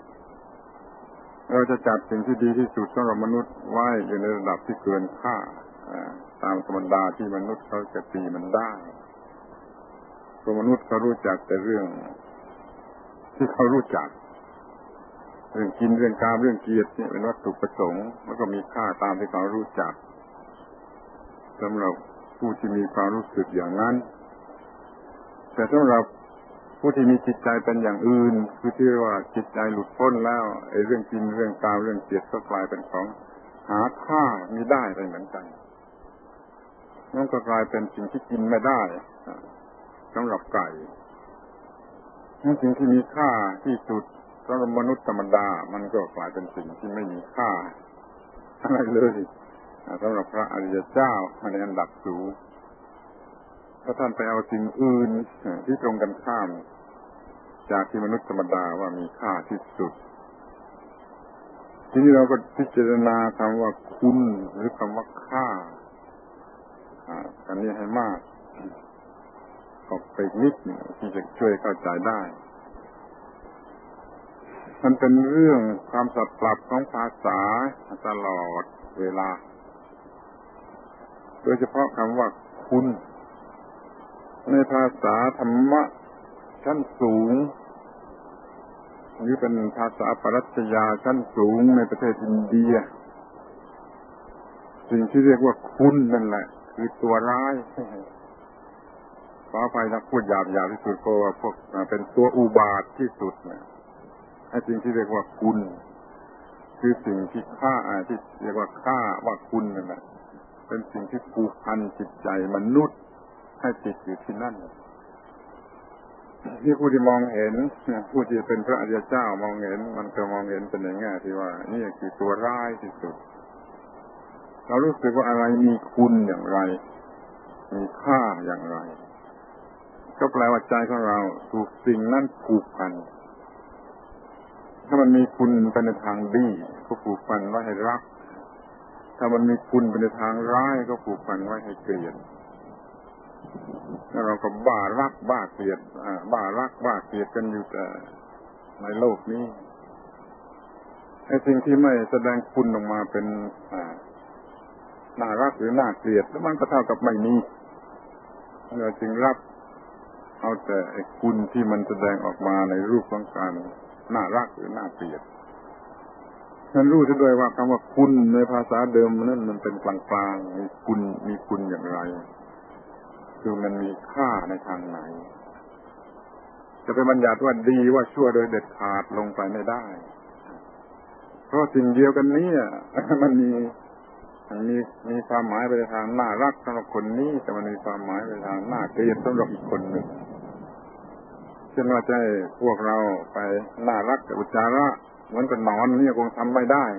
เราจะจัดสิ่งที่ดีที่สุดสำหรับมนุษย์ไว้อยู่ในระดับที่เกินค่าตามธรรมดาที่มนุษย์เขาจะตีมันได้เพราะมนุษย์เขารู้จักแต่เรื่องที่เขารู้จักเรื่องกินเรื่องกามเรื่องเกียรติเนี่ยเป็นวัตถุประสงค์แล้วก็มีค่าตามที่เขารู้จักสำหรับผู้ที่มีความรู้สึกอย่างนั้นแต่สำหรับผู้ที่มีจิตใจเป็นอย่างอื่นคือที่ว่าจิตใจหลุดพ้นแล้วไอ้เรื่องกินเรื่องกามเรื่องเกียรติก็กลายเป็นของหาค่าไม่ได้ไปเหมือนกันนั่นก็กลายเป็นสิ่งที่กินไม่ได้สำหรับไก่นั่นสิ่งที่มีค่าที่สุดสำหรับมนุษย์ธรรมดามันก็กลายเป็นสิ่งที่ไม่มีค่าอะไรเลยสำหรับพระอริยเจ้าในอันดับสูงถ้าท่านไปเอาสิ่งอื่นที่ตรงกันข้ามจากที่มนุษย์ธรรมดาว่ามีค่าที่สุดทีนี้เราก็พิจารณาคำว่าคุณหรือคำว่าค่าอันนี้ให้มากออกไปนิดหนึ่งที่จะช่วยเข้าใจได้มันเป็นเรื่องความสับสนของภาษาตลอดเวลาโดยเฉพาะคำว่าคุณในภาษาธรรมะชั้นสูงหรือเป็นภาษาปรัชญาชั้นสูงในประเทศอินเดียสิ่งที่เรียกว่าคุณนั่นแหละคือตัวร้ายขออภัยถ้าพูดหยาบที่สุดเพราะว่าพวกเป็นตัวอุบาทที่สุดนะไอ้สิ่งที่เรียกว่าคุณคือสิ่งที่ฆ่าที่เรียกว่าฆ่าว่าคุณนั่นแหละเป็นสิ่งที่ผูกพันจิตใจมนุษย์ให้ติดอยู่ที่นั่นที่ผู้ที่มองเห็นผู้ที่เป็นพระอริยเจ้ามองเห็นมันก็มองเห็นเป็นอย่างง่ายที่ว่านี่คือตัวร้ายที่สุดเรารู้สึกว่าอะไรมีคุณอย่างไรมีค่าอย่างไรก็แปลว่าใจของเราถูกสิ่งนั้นผูกพันถ้ามันมีคุณไปในทางดีก็ผูกพันไว้ให้รักถ้ามันมีคุณไปในทางร้ายก็ผูกพันไว้ให้เกลียดแล้วเราก็บ้ารักบ้าเกลียดบ้ารักบ้าเกลียดกันอยู่แต่ในโลกนี้ไอ้สิ่งที่ไม่แสดงคุณออกมาเป็นน่ารักหรือน่าเกลียดแล้วมันก็เท่ากับไม่มีเราจึงรับเอาแต่ไอ้คุณที่มันแสดงออกมาในรูปของการน่ารักหรือน่าเกลียดฉันรู้ซะด้วยว่าคำว่าคุณในภาษาเดิมนั้นมันเป็นกลางๆมีคุณอย่างไรคือมันมีค่าในทางไหนจะเป็นบัญญัติว่าดีว่าชั่วโดยเด็ดขาดลงไปไม่ได้เพราะสิ่งเดียวกันนี้มันมีความหมายไปในทางน่ารักสำหรับคนนี้แต่มันมีความหมายไปทางน่าเกลียดสำหรับอีกคนหนึ่งเช่นว่าจะให้พวกเราไปน่ารักกับอุจจาระเหมือนกับนอนนี่คงทำไม่ได้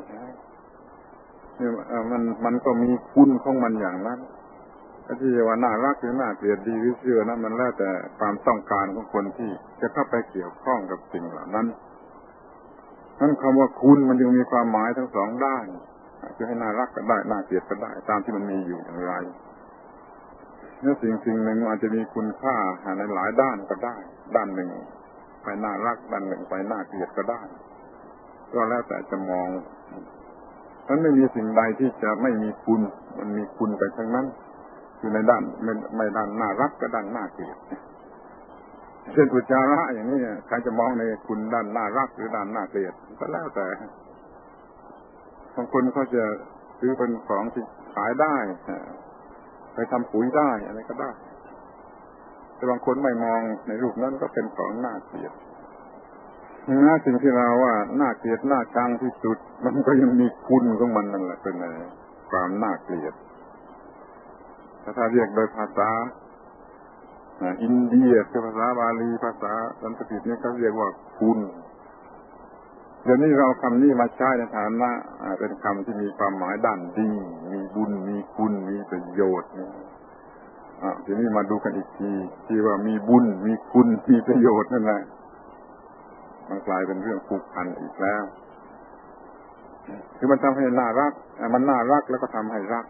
มันก็มีคุณของมันอย่างนั้นที่ว่าน่ารักหรือน่าเกลียดดีหรือเชื่อนั้นมันแล้วแต่ความต้องการของคนที่จะเข้าไปเกี่ยวข้องกับสิ่งเหล่านั้นนั่นคำว่าคุณมันจึงมีความหมายทั้งสองด้านคือให้น่ารักก็ได้น่าเกลียดก็ได้ตามที่มันมีอยู่อย่างไรเนื้อสิ่งหนึ่งอาจจะมีคุณค่าในหลายด้านก็ได้ด้านหนึ่งไปน่ารักด้านหนึ่งไปน่าเกลียดก็ได้ก็แล้วแต่จะมองมันไม่มีสิ่งใดที่จะไม่มีคุณมันมีคุณไปทั้งนั้นอยู่ในด้านไม่ด้านน่ารักก็ด้านน่าเกลียดเช่นอุจจาระอย่างนี้ใครจะมองในคุณด้านน่ารักหรือด้านน่าเกลียดก็แล้วแต่บางคนเขาจะซื้อเป็นของที่ขายได้ไปทำปุ๋ยได้อะไรก็ได้แต่บางคนไม่มองในรูปนั้นก็เป็นของน่าเกลียดสิ่งที่เราว่าน่าเกลียดน่าชังที่สุดมันก็ยังมีคุณของมันนั่นแหละเป็นความน่าเกลียดถ้าเรียกโดยภาษาอินเดียคือภาษาบาลีภาษาสันสกฤตนี่เขาเรียกว่าคุณเดี๋ยวนี้เราคำนี้มาใช้ในฐานะเป็นคำที่มีความหมายด้านดีมีบุญมีคุณมีประโยชน์ทีนี้มาดูกันอีกทีที่ว่ามีบุญมีคุณมีประโยชน์นั่นแหละมันกลายเป็นเรื่องผูกพันอีกแล้วคือมันทำให้น่ารักมันน่ารักแล้วก็ทำให้รัก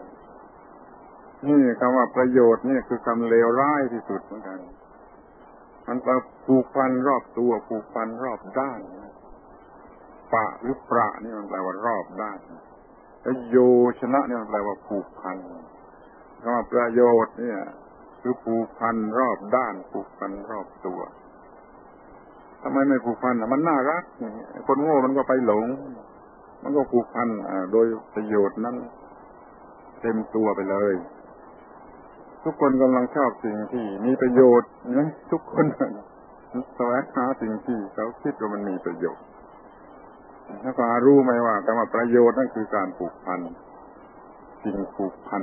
นี่คำว่าประโยชน์นี่คือคำเลวร้ายที่สุดเหมือนกันมันผูกพันรอบตัวผูกพันรอบด้านปะหรือประนี่มันแปลว่ารอบด้านแล้วโยชนะนี่มันแปลว่าผูกพันคำว่าประโยชน์เนี่ยคือผูกพันรอบด้านผูกพันรอบตัวทำไมไม่ผูกพันมันน่ารักคนโง่มันก็ไปหลงมันก็ผูกพันโดยประโยชน์นั้นเต็มตัวไปเลยทุกคนกำลังชอบสิ่งที่มีประโยชน์นะทุกคนแสวงหาสิ่งที่เขาคิดว่ามันมีประโยชน์ถ้าก็รู้ไหมว่าคำว่าประโยชน์นั่นคือการผูกพันสิ่งผูกพัน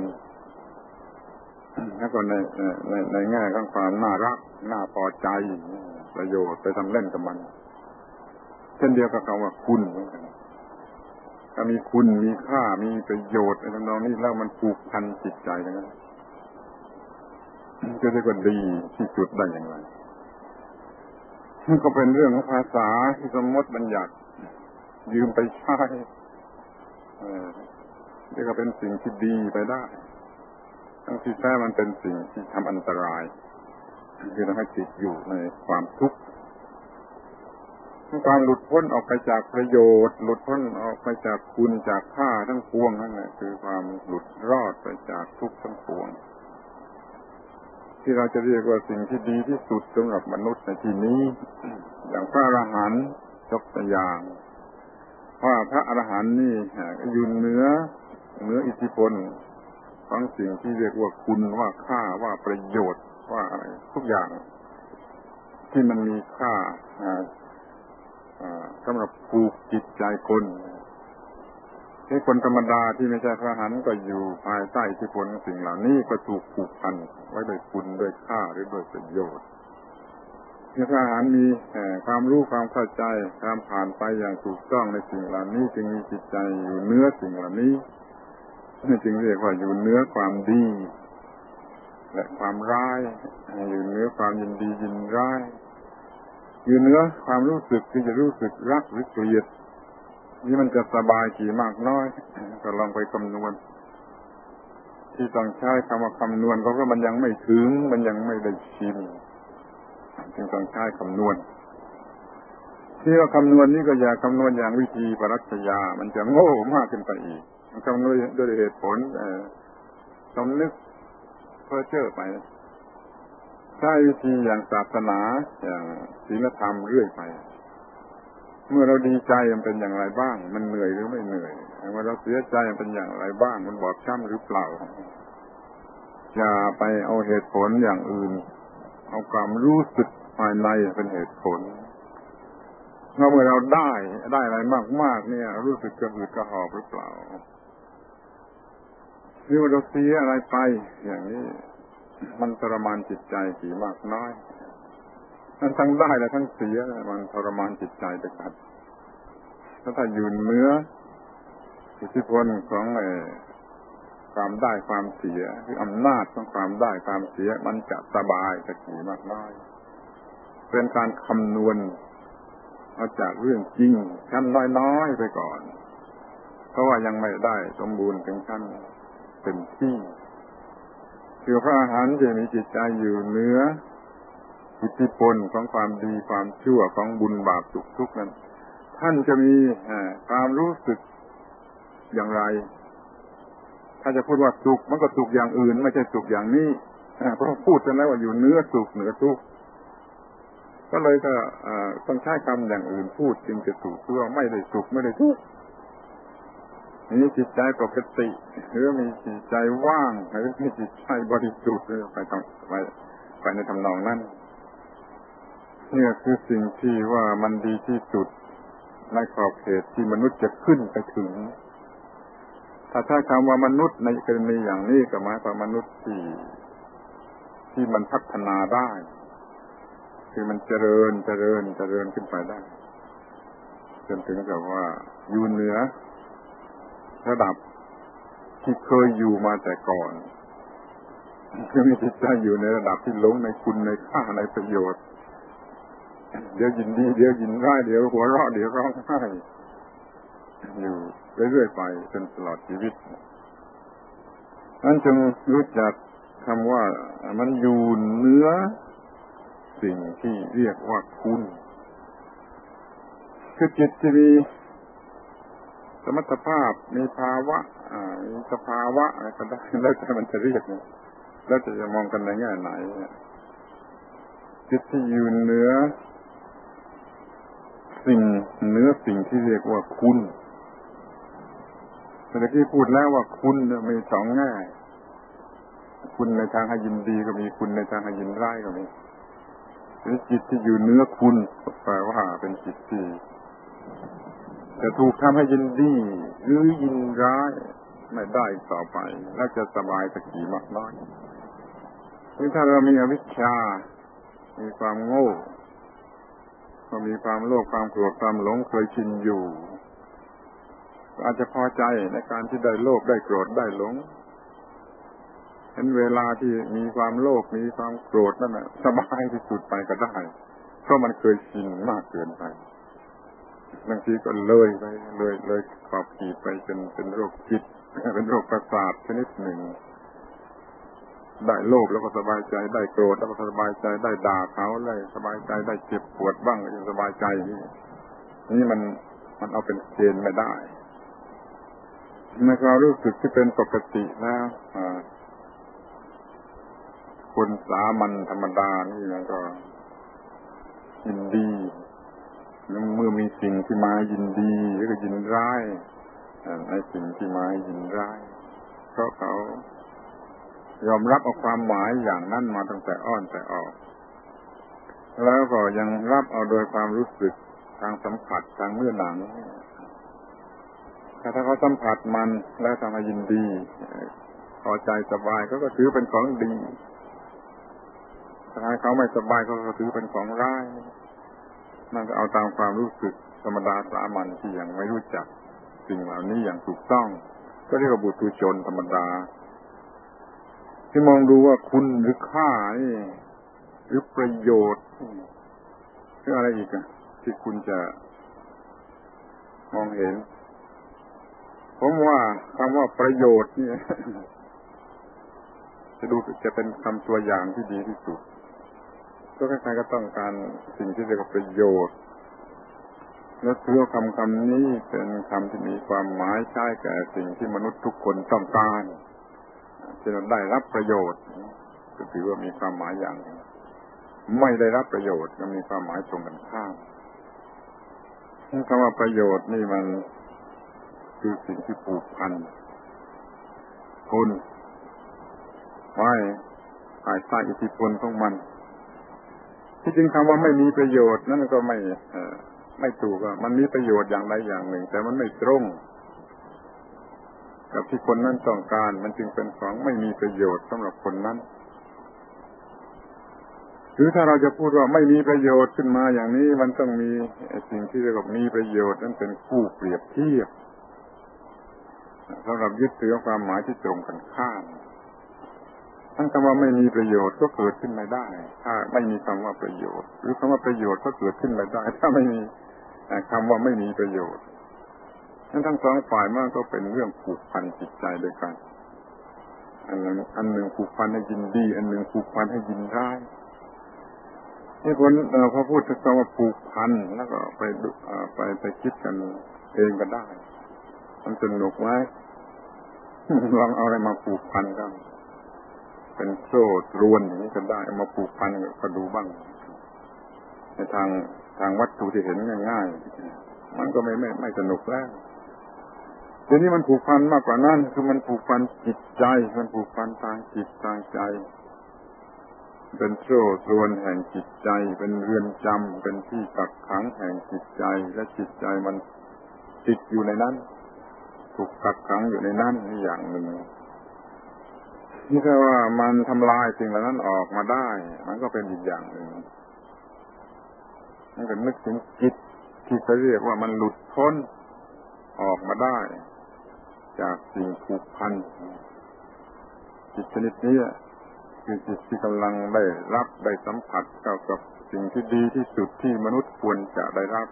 แล้วก็ในแง่ของความน่ารักน่าพอใจประโยชน์ไปทำเล่นกับมันเช่นเดียวกับคำว่าคุณถ้ามีคุณมีค่ามีประโยชน์ในทำนองนี้แล้วมันผูกพันจิตใจนะจะได้ก็ดีที่สุดได้อย่างไรนี่ก็เป็นเรื่องของภาษาที่สมมติบัญญัติยืมไปใช้นี่ก็เป็นสิ่งที่ดีไปได้ทั้งที่แท้มันเป็นสิ่งที่ทำอันตรายคือทำให้จิตอยู่ในความทุกข์การหลุดพ้นออกไปจากประโยชน์หลุดพ้นออกไปจากคุณจากค่าทั้งปวงนั่นแหละคือความหลุดรอดไปจากทุกข์ทั้งปวงที่เราจะเรียกว่าสิ่งที่ดีที่สุดสำหรับมนุษย์ในที่นี้อย่างพระอรหันต์ยกตัวอย่างว่าพระอรหันต์นี่อยู่เหนืออิทธิพลของสิ่งที่เรียกว่าคุณว่าค่าว่าประโยชน์ว่าอะไรทุกอย่างที่มันมีค่าสำหรับผูกจิตใจคนให้คนธรรมดาที่ไม่ใช่พระอรหันต์ก็อยู่ภายใต้อิทธิพลของสิ่งเหล่านี้ก็ถูกผูกพันไว้ด้วยคุณด้วยค่าหรือด้วยประโยชน์พระอรหันต์มีความรู้ความเข้าใจความผ่านไปอย่างถูกต้องในสิ่งเหล่านี้จึงมีจิตใจอยู่เหนือสิ่งเหล่านี้นี่จึงเรียกว่าอยู่เหนือความดีและความร้ายอยู่เหนือความยินดียินร้ายอยู่เหนือความรู้สึกที่จะรู้สึกรักหรือเกลียดนี่มันจะสบายกี่มากน้อยก็ลองไปคำนวณที่ต้องใช้คำว่าคำนวณเพราะว่ามันยังไม่ถึงมันยังไม่ได้ชินจึงต้องใช้คำนวณที่ว่าคำนวณนี้ก็อย่าคำนวณอย่างวิธีปรัชญามันจะโง่มากขึ้นไปอีกคำนวณด้วยเหตุผลสมนึกเพ้อเจ้อไปใช้วิธีอย่างศาสนาอย่างศีลธรรมเรื่อยไปเมื่อเราดีใจมันเป็นอย่างไรบ้างมันเหนื่อยหรือไม่เหนื่อยเมื่อเราเสียใจมันเป็นอย่างไรบ้างมันบอบช้ำหรือเปล่าอย่าไปเอาเหตุผลอย่างอื่นเอาความรู้สึกภายในเป็นเหตุผลเมื่อเราได้อะไรมากๆเนี่ยรู้สึกกระหืดกระหอบหรือเปล่าหรือว่าเราเสียอะไรไปอย่างนี้มันทรมานจิตใจกี่มากน้อยมันทั้งได้และทั้งเสียมันทรมานจิตใจไปกันถ้าอยู่เหนืออิทธิพลของความได้ความเสียคืออำนาจของความได้ความเสียมันจะสบายสักกี่มากน้อยเป็นการคำนวณเอาจากเรื่องจริงชั้นน้อยๆไปก่อนเพราะว่ายังไม่ได้สมบูรณ์ถึงขั้นเป็นที่คือพระอรหันต์จะมีจิตใจอยู่เหนืออิทธิพลของความดีความชั่วของบุญบาปสุขทุกข์นั้นท่านจะมีความรู้สึกอย่างไรถ้าจะพูดว่าสุขมันก็สุขอย่างอื่นไม่ใช่สุขอย่างนี้เพราะพูดกันแล้วว่าอยู่เหนือสุขเหนือทุกข์ก็เลยก็ต้องใช้คำอย่างอื่นพูดจึงจะถูกว่าไม่ได้สุขไม่ได้ทุกข์มีจิตใจปกติหรือมีจิตใจว่างหรือมีจิตใจบริสุทธิ์ไปในทำนองนั้นนี่คือสิ่งที่ว่ามันดีที่สุดในขอบเขตที่มนุษย์จะขึ้นไปถึงถ้าใช้คำว่ามนุษย์ในกรณีอย่างนี้ก็หมายความมนุษย์ที่มันพัฒนาได้คือมันเจริญขึ้นไปได้จนถึงกับว่าอยู่เหนือระดับที่เคยอยู่มาแต่ก่อนคือมีจิตใจอยู่ในระดับที่หลงในคุณในค่าในประโยชน์เดี๋ยวยินดีเดี๋ยวยินร้ายเดี๋ยวหัวเราะเดี๋ยวร้องไห้อยู่เรื่อยๆไปจนตลอดชีวิตนั้นจงรู้จักคำว่ามันอยู่เหนือสิ่งที่เรียกว่าคุณคือจิตที่มีสมรรถภาพมีภาวะมีสภาวะอะไรก็ได้แล้วแต่มันจะเรียกแล้วจะมองกันในแง่ไหนจิตที่อยู่เหนือสิ่งเนื้อสิ่งที่เรียกว่าคุณเมื่อกี้พูดแล้วว่าคุณมีสองแง่คุณในทางให้ยินดีก็มีคุณในทางให้ยินร้ายก็มีจิตที่อยู่เนื้อคุณแปลว่าเป็นจิตที่จะถูกทำให้ยินดีหรือยินร้ายไม่ได้ต่อไปแล้วจะสบายสักกี่มากน้อยถ้าเรามีอวิชชามีความโง่ก็มีความโลภความโกรธความหลงเคยชินอยู่อาจจะพอใจในการที่ได้โลภได้โกรธได้หลงเห็นเวลาที่มีความโลภมีความโกรธนั่นน่ะสบายที่สุดไปก็ได้เพราะมันเคยชินมากเกินไปบางทีก็เลยขอบขีดไปเป็นโรคจิตเป็นโรคประสาทชนิดหนึ่งได้โลภแล้วก็สบายใจได้โกรธแล้วก็สบายใจได้ด่าเขาได้สบายใจได้เจ็บปวดบ้างก็สบายใจนี่มันเอาเป็นเกณฑ์ไม่ได้ในความรู้สึกที่เป็นปกติแล้วคนสามัญธรรมดานี่มันก็ยินดีเมื่อมีสิ่งที่มายินดีหรือก็ยินร้ายในสิ่งที่มายินร้ายเพราะเขายอมรับเอาความหมายอย่างนั้นมาตั้งแต่อ้อนแต่ออกแล้วก็ยังรับเอาโดยความรู้สึกทางสัมผัสทางเนื้อหนังถ้าเขาสัมผัสมันแล้วทำให้ยินดีพอใจสบายก็ถือเป็นของดีถ้าเขาไม่สบายก็ถือเป็นของร้ายนั่นก็เอาตามความรู้สึกธรรมดาสามัญที่ยังไม่รู้จักสิ่งเหล่านี้อย่างถูกต้องก็เรียกว่าบุตุชนธรรมดาที่มองดูว่าคุณหรือค่านี่หรือประโยชน์หรืออะไรอีกที่คุณจะมองเห็นผมว่าคำว่าประโยชน์นี่จะเป็นคำตัวอย่างที่ดีที่สุดก็ใครๆก็ต้องการสิ่งที่เรียกว่าประโยชน์แล้วตัวคำนี้เป็นคำที่มีความหมายใช้แก่สิ่งที่มนุษย์ทุกคนต้องการที่เราได้รับประโยชน์ก็ถือว่ามีความหมายอย่างไม่ได้รับประโยชน์ก็มีความหมายตรงกันข้ามคำว่าประโยชน์นี่มันคือสิ่งที่ผูกพันคนไว้ภายใต้อิทธิพลของมันที่จริงคำว่าไม่มีประโยชน์นั่นก็ไม่ถูกมันมีประโยชน์อย่างใดอย่างหนึ่งแต่มันไม่ตรงกับที่คนนั้นต้องการมันจึงเป็นของไม่มีประโยชน์สำหรับคนนั้นหรือถ้าเราจะพูดว่าไม่มีประโยชน์ขึ้นมาอย่างนี้มันต้องมีสิ่งที่เรียกว่ามีประโยชน์นั้นเป็นคู่เปรียบเทียบสำหรับยึดถือความหมายที่ตรงกันข้ามทั้งคำว่าไม่มีประโยชน์ก็เกิดขึ้นไม่ได้ถ้าไม่มีคำว่าประโยชน์หรือคำว่าประโยชน์ก็เกิดขึ้นไม่ได้ถ้าไม่มีคำว่าไม่มีประโยชน์ทั้งสองฝ่ายมันก็เป็นเรื่องผูกพันจิตใจด้วยกันอันหนึ่งผูกพันให้ยินดีอันหนึ่งผูกพันให้ยินร้ายนี่คนพอพูดถึงคำว่าผูกพันแล้วก็ไปคิดกันเองก็ได้มันสนุกไหมลองเอาอะไรมาผูกพันกันเป็นโซ่ตรวนอย่างนี้ก็ได้มาผูกพันก็ดูบ้างในทางวัตถุที่เห็นง่ายๆมันก็ไม่สนุกแล้วทีนี้มันผูกพันมากกว่านั้นคือมันผูกพันจิตใจมันผูกพันทางจิตทางใจเป็นโซ่ตรวนแห่งจิตใจเป็นเรือนจำเป็นที่กักขังแห่งจิตใจและจิตใจมันติดอยู่ในนั้นถูกกักขังอยู่ในนั้นนี่อย่างหนึ่งนี่ถ้าว่ามันทำลายสิ่งเหล่านั้นออกมาได้มันก็เป็นอีกอย่างหนึ่งมันก็นึกถึงจิตที่เขาเรียกว่ามันหลุดพ้นออกมาได้จากสิ่งผูกพันจิตชนิดนี้คือจิตที่กำลังได้รับได้สัมผัสกับสิ่งที่ดีที่สุดที่มนุษย์ควรจะได้รับ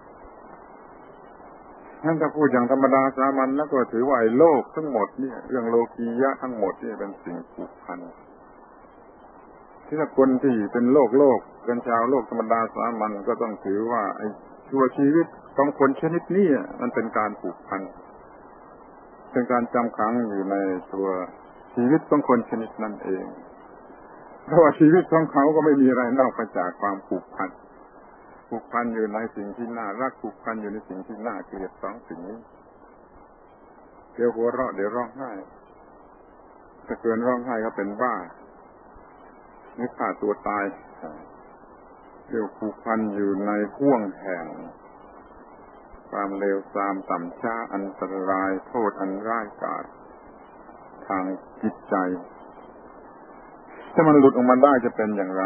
ท่านจะพูดอย่างธรรมดาสามัญแล้วก็ถือว่าโลกทั้งหมดเนี่ยเรื่องโลกียะทั้งหมดนี่เป็นสิ่งผูกพันที่คนที่เป็นโลกเป็นชาวโลกธรรมดาสามัญก็ต้องถือว่าไอ้ตัวชีวิตของคนชนิดนี้มันเป็นการผูกพันเป็นการจำขังอยู่ในตัวชีวิตของคนชนิดนั้นเองเพราะว่าชีวิตของเขาก็ไม่มีอะไรนอกจากความผูกพันผูกพันอยู่ในสิ่งที่น่ารักผูกพันอยู่ในสิ่งที่น่าเกลียดสองสิ่งนี้เดี๋ยวหัวเราะเดี๋ยวร้องไห้ถ้าเกินร้องไห้ก็เป็นบ้านึกฆ่าตัวตายเดี๋ยวผูกพันอยู่ในห่วงแห่งความเลวทรามต่ำช้าอันตรายโทษอันร้ายกาจทางจิตใจถ้ามันหลุดออกมาได้จะเป็นอย่างไร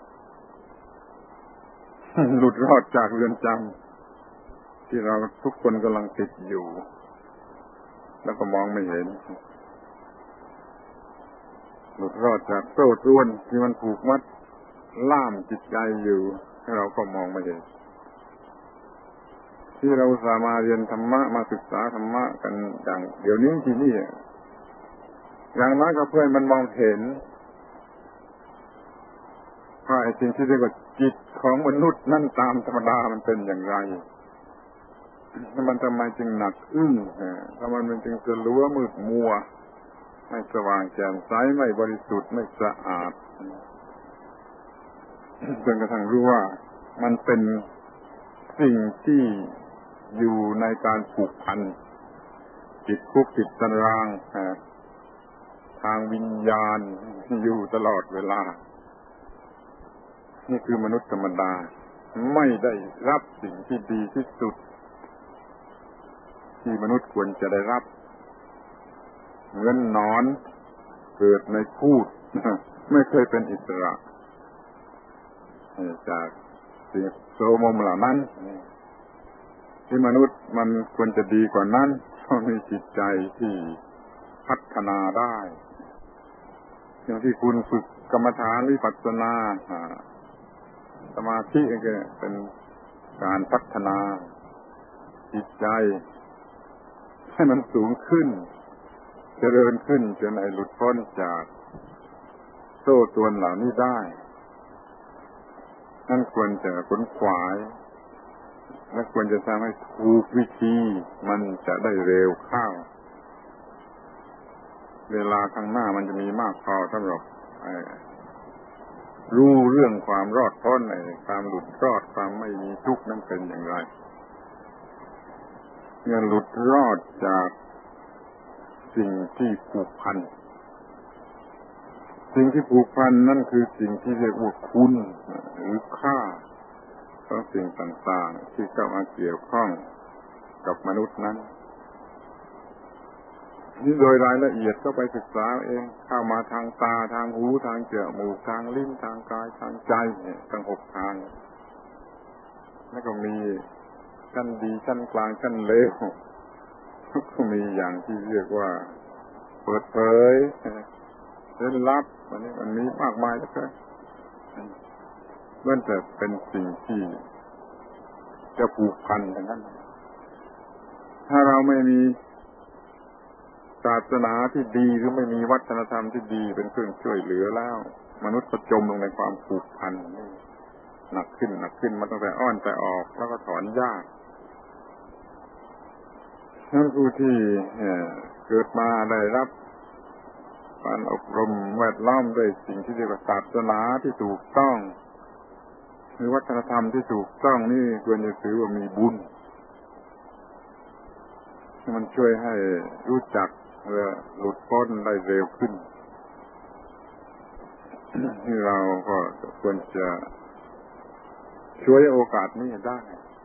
หลุดรอดจากเรือนจำที่เราทุกคนกำลังติดอยู่แล้วก็มองไม่เห็นหลุดรอดจากโซ่ตรวนที่มันผูกมัดล่ามจิตใจอยู่ให้เราก็มองไม่เห็นที่เราสามารถเรียนธรรมะมาศึกษาธรรมะกันอย่างเดี๋ยวนี้ที่นี่อย่างน้อยก็เพื่อมันมองเห็นว่าไอ้สิ่งที่เรียกว่าจิตของมนุษย์นั่นตามธรรมดามันเป็นอย่างไรมันทำไมจึงหนักอึ้งทำไมมันจึงสลัวมืดมัวไม่สว่างแจ่มใสไม่บริสุทธิ์ไม่สะอาดจนกระทั่งรู้ว่ามันเป็นสิ่งที่อยู่ในการผูกพันจิตคุกจิตตารางทางวิญญาณอยู่ตลอดเวลานี่คือมนุษย์ธรรมดาไม่ได้รับสิ่งที่ดีที่สุดที่มนุษย์ควรจะได้รับเหมือนหนอนเกิดในคูดไม่เคยเป็นอิสระจากสิ่งโสมมเหล่านั้นที่มนุษย์มันควรจะดีกว่านั้นเพราะมีจิตใจที่พัฒนาได้อย่างที่คุณฝึกกรรมฐานวิปัสสนาสมาธิก็เป็นการพัฒนาจิตใจให้มันสูงขึ้นเจริญขึ้นจนหลุดพ้นจากโซ่ตรวนเหล่านี้ได้นั่นควรจะขวนขวายและควรจะทำให้ถูกวิธีมันจะได้เร็วเข้าเวลาข้างหน้ามันจะมีมากพอสำหรับรู้เรื่องความรอดพ้นความหลุดรอดความไม่มีทุกข์นั้นเป็นอย่างไรเมื่อหลุดรอดจากสิ่งที่ผูกพันสิ่งที่ผูกพันนั่นคือสิ่งที่เรียกว่าคุณหรือค่าของสิ่งต่างๆที่เข้ามาเกี่ยวข้องกับมนุษย์นั้นนี่โดยรายละเอียดก็ไปศึกษาเองเข้ามาทางตาทางหูทางจมูกทางลิ้นทางกายทางใจทั้ง6ทางแล้วก็มีชั้นดีชั้นกลางชั้นเลวก็มีอย่างที่เรียกว่าเปิดเผยเร้นลับมันมีมากมายแล้วก็มันจะเป็นสิ่งที่จะผูกพันอย่างนั้นถ้าเราไม่มีศาสนาที่ดีหรือไม่มีวัฒนธรรมที่ดีเป็นเครื่องช่วยเหลือแล้วมนุษย์ก็จมลงในความผูกพันหนักขึ้นมันตั้งแต่อ้อนแต่ออกแล้วก็ถอนยากนั่นผู้ที่เกิดมาได้รับการอบรมแวดล้อมด้วยสิ่งที่เรียกว่าศาสนาที่ถูกต้องหรือวัฒนธรรมที่ถูกต้องนี่ควรจะถือว่ามีบุญมันช่วยให้รู้จักหลุดพ้นได้เร็วขึ้นที่เราก็ควรจะช่วยโอกาสนี้ได้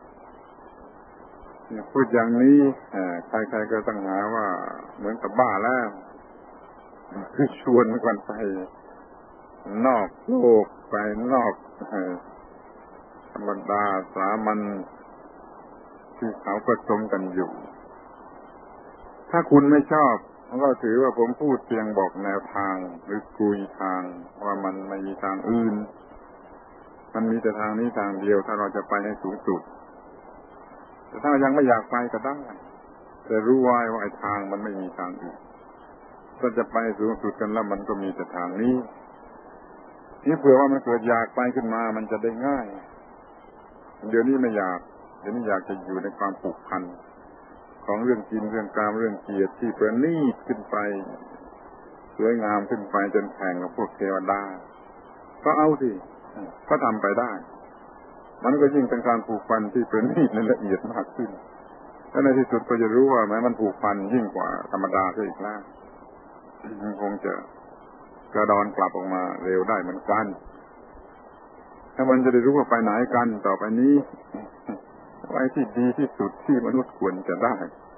พูดอย่างนี้ใครๆก็ต้องหาว่าเหมือนกับบ้าแล้วคือชวนกันไปนอกโลกไปนอกธรรมดาสามัญที่เขาประชุมกันอยู่ถ้าคุณไม่ชอบก็ถือว่าผมพูดเพียงบอกแนวทางหรือคุยทางว่ามันไม่มีทางอื่นมันมีแต่ทางนี้ทางเดียวถ้าเราจะไปให้สูงสุดแต่ถ้ายังไม่อยากไปก็ได้แต่รู้ไว้ว่าไอ้ทางมันไม่มีทางอื่นถ้าจะไปสูงสุดกันแล้วมันก็มีแต่ทางนี้นี่เผื่อว่ามันเกิดอยากไปขึ้นมามันจะได้ง่ายเดี๋ยวนี้ไม่อยากเดี๋ยวนี้อยากจะอยู่ในความผูกพันของเรื่องกินเรื่องกามเรื่องเกียรติที่ประณีตขึ้นไปสวยงามขึ้นไปจนแข่งกับพวกเทวดาก็เอาสิก็ทำไปได้มันก็ยิ่งเป็นการผูกพันที่ประณีตและละเอียดมากขึ้นและในที่สุดก็จะรู้ว่าแม้มันผูกพันยิ่งกว่าธรรมดาซะอีกแล้วคงจะกระดอนกลับออกมาเร็วได้เหมือนกันถ้ามันจะได้รู้ว่าไปไหนกันต่อไปนี้ไว้ที่ดีที่สุดที่มนุษย์ควรจะได้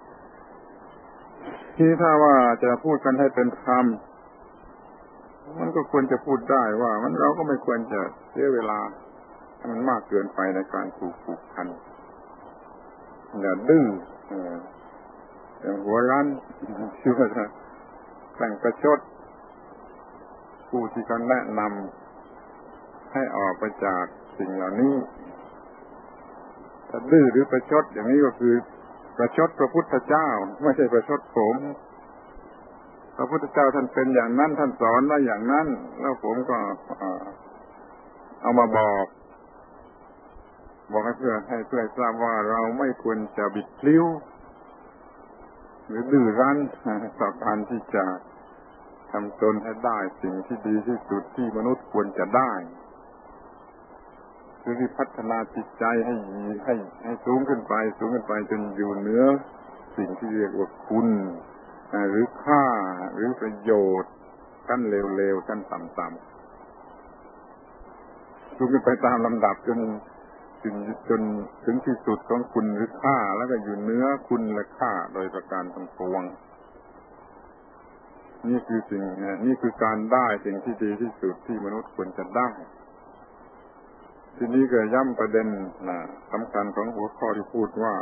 ที่ถ้าว่าจะพูดกันให้เป็นธรรมมันก็ควรจะพูดได้ว่าเราก็ไม่ควรจะเสียเวลาให้มันมากเกินไปในการผูกพันอย่าดื้ออย่างหัวรั้นชื่อว่าแต่งประชดผู้ที่เขาแนะนำให้ออกไปจากสิ่งเหล่านี้ถ้าดื้อหรือประชดอย่างนี้ก็คือประชดพระพุทธเจ้าไม่ใช่ประชดผมพระพุทธเจ้าท่านเป็นอย่างนั้นท่านสอนว่าอย่างนั้นแล้วผมก็เอามาบอกให้เพื่อทราบว่าเราไม่ควรจะบิดพลิ้วหรือดื้อรั้นต่อการที่จะทำตนให้ได้สิ่งที่ดีที่สุดที่มนุษย์ควรจะได้คือพัฒนาจิตใจให้สูงขึ้นไปจนอยู่เหนือสิ่งที่เรียกว่าคุณหรือค่าหรือประโยชน์ขั้นเลวๆขั้นต่ำๆสูงขึ้นไปตามลำดับจนถึงที่สุดของคุณหรือค่าแล้วก็อยู่เหนือคุณและค่าโดยประการทั้งปวงนี่คือการได้สิ่งที่ดีที่สุดที่มนุษย์ควรจะได้ทีนี้ก็ย้ำประเด็นสำคัญของหัวข้อที่พูดว่า